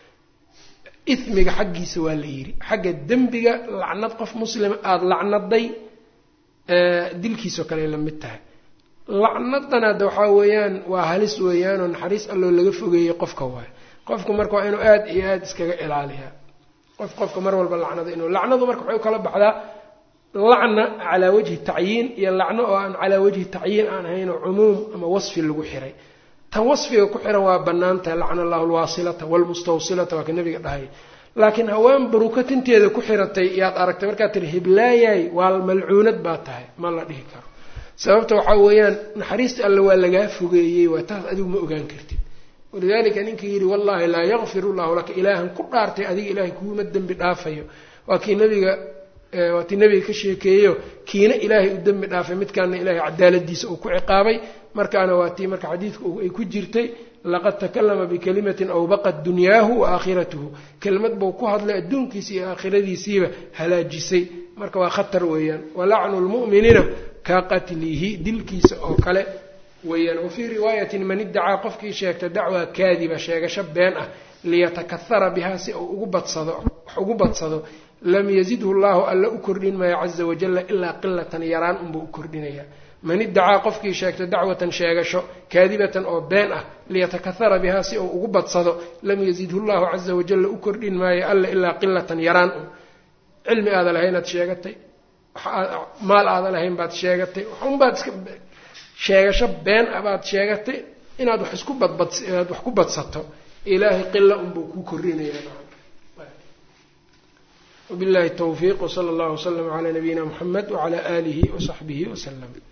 ismiga xaggiisa waa la yidhi xagga dembiga lacnad qof muslima aada lacnaday dilkiisao kale la mid tahay lacnadana hadda waxaa weeyaan waa halis weeyaanoo naxariis alloo laga fogeeyey qofka waay qofku marka waa inuu aada iyo aada iskaga ilaaliyaa qofka mar walba lacnado inuu lacnadu marka waxay u kala baxdaa lacna calaa wajhi tacyiin iyo lacno oo aan calaa wajhi tacyiin aan ahaynoo cumuum ama wasfi lagu xiray tan wasfiga ku xiran waa bannaan tahay lacna allahu alwaasilata waalmustawsilata waa ka nabiga dhahay laakiin haween baruukatinteeda ku xiratay yaad aragtay markaad tiri hiblaayaay waa malcuunad baa tahay ma la dhihi karo sababta waxaa weeyaan naxariista alle waa lagaa fogeeyey waa taas adigu ma ogaan kartid walidaalika ninka yidhi wallaahi laa yakfir llahu laka ilaahan ku dhaartay adiga ilaahay kuuma dembi dhaafayo waa tii nabiga ka sheekeeyo kiina ilaahay u dembi dhaafay midkaana ilaahay cadaaladiisa uu ku ciqaabay markaana waa tii marka xadiidku ay ku jirtay laqad takalama bikalimatin awbaqat dunyaahu wa aakhiratuhu kelmad buu ku hadlay adduunkiisa iyo aakhiradiisiiba halaajisay marka waa khatar weeyaan walacnu lmu'miniina ka qatlihi dilkiisa oo kale weeyaan wafii riwaayatin man iddacaa qofkii sheegta dacwa kaadiba sheegasho been ah liyatakahara bihaa si uu wax ugu badsado lam yazidhu llahu alla u kordhin maayo caza wajalla ilaa qilatan yaraan unbuu u kordhinaya man iddacaa qofkii sheegta dacwatan sheegasho kaadibatan oo been ah liyatakahara bihaa si uu ugu badsado lam yazidhu llahu caza wajalla u kordhin maayo alla ilaa qilatan yaraan un cilmi aada lahaynaad sheegatay maal aada lahayn baad sheegatay waxunbaad iska sheegasho been ah baad sheegatay inaad wax wax ku badsato ilaahay qila unbuu ku kordhinaya wabillahi tawfiiq wsala allahu waslama calaa nabiyina muxamed wacalaa aalihi wasaxbihi wasalam.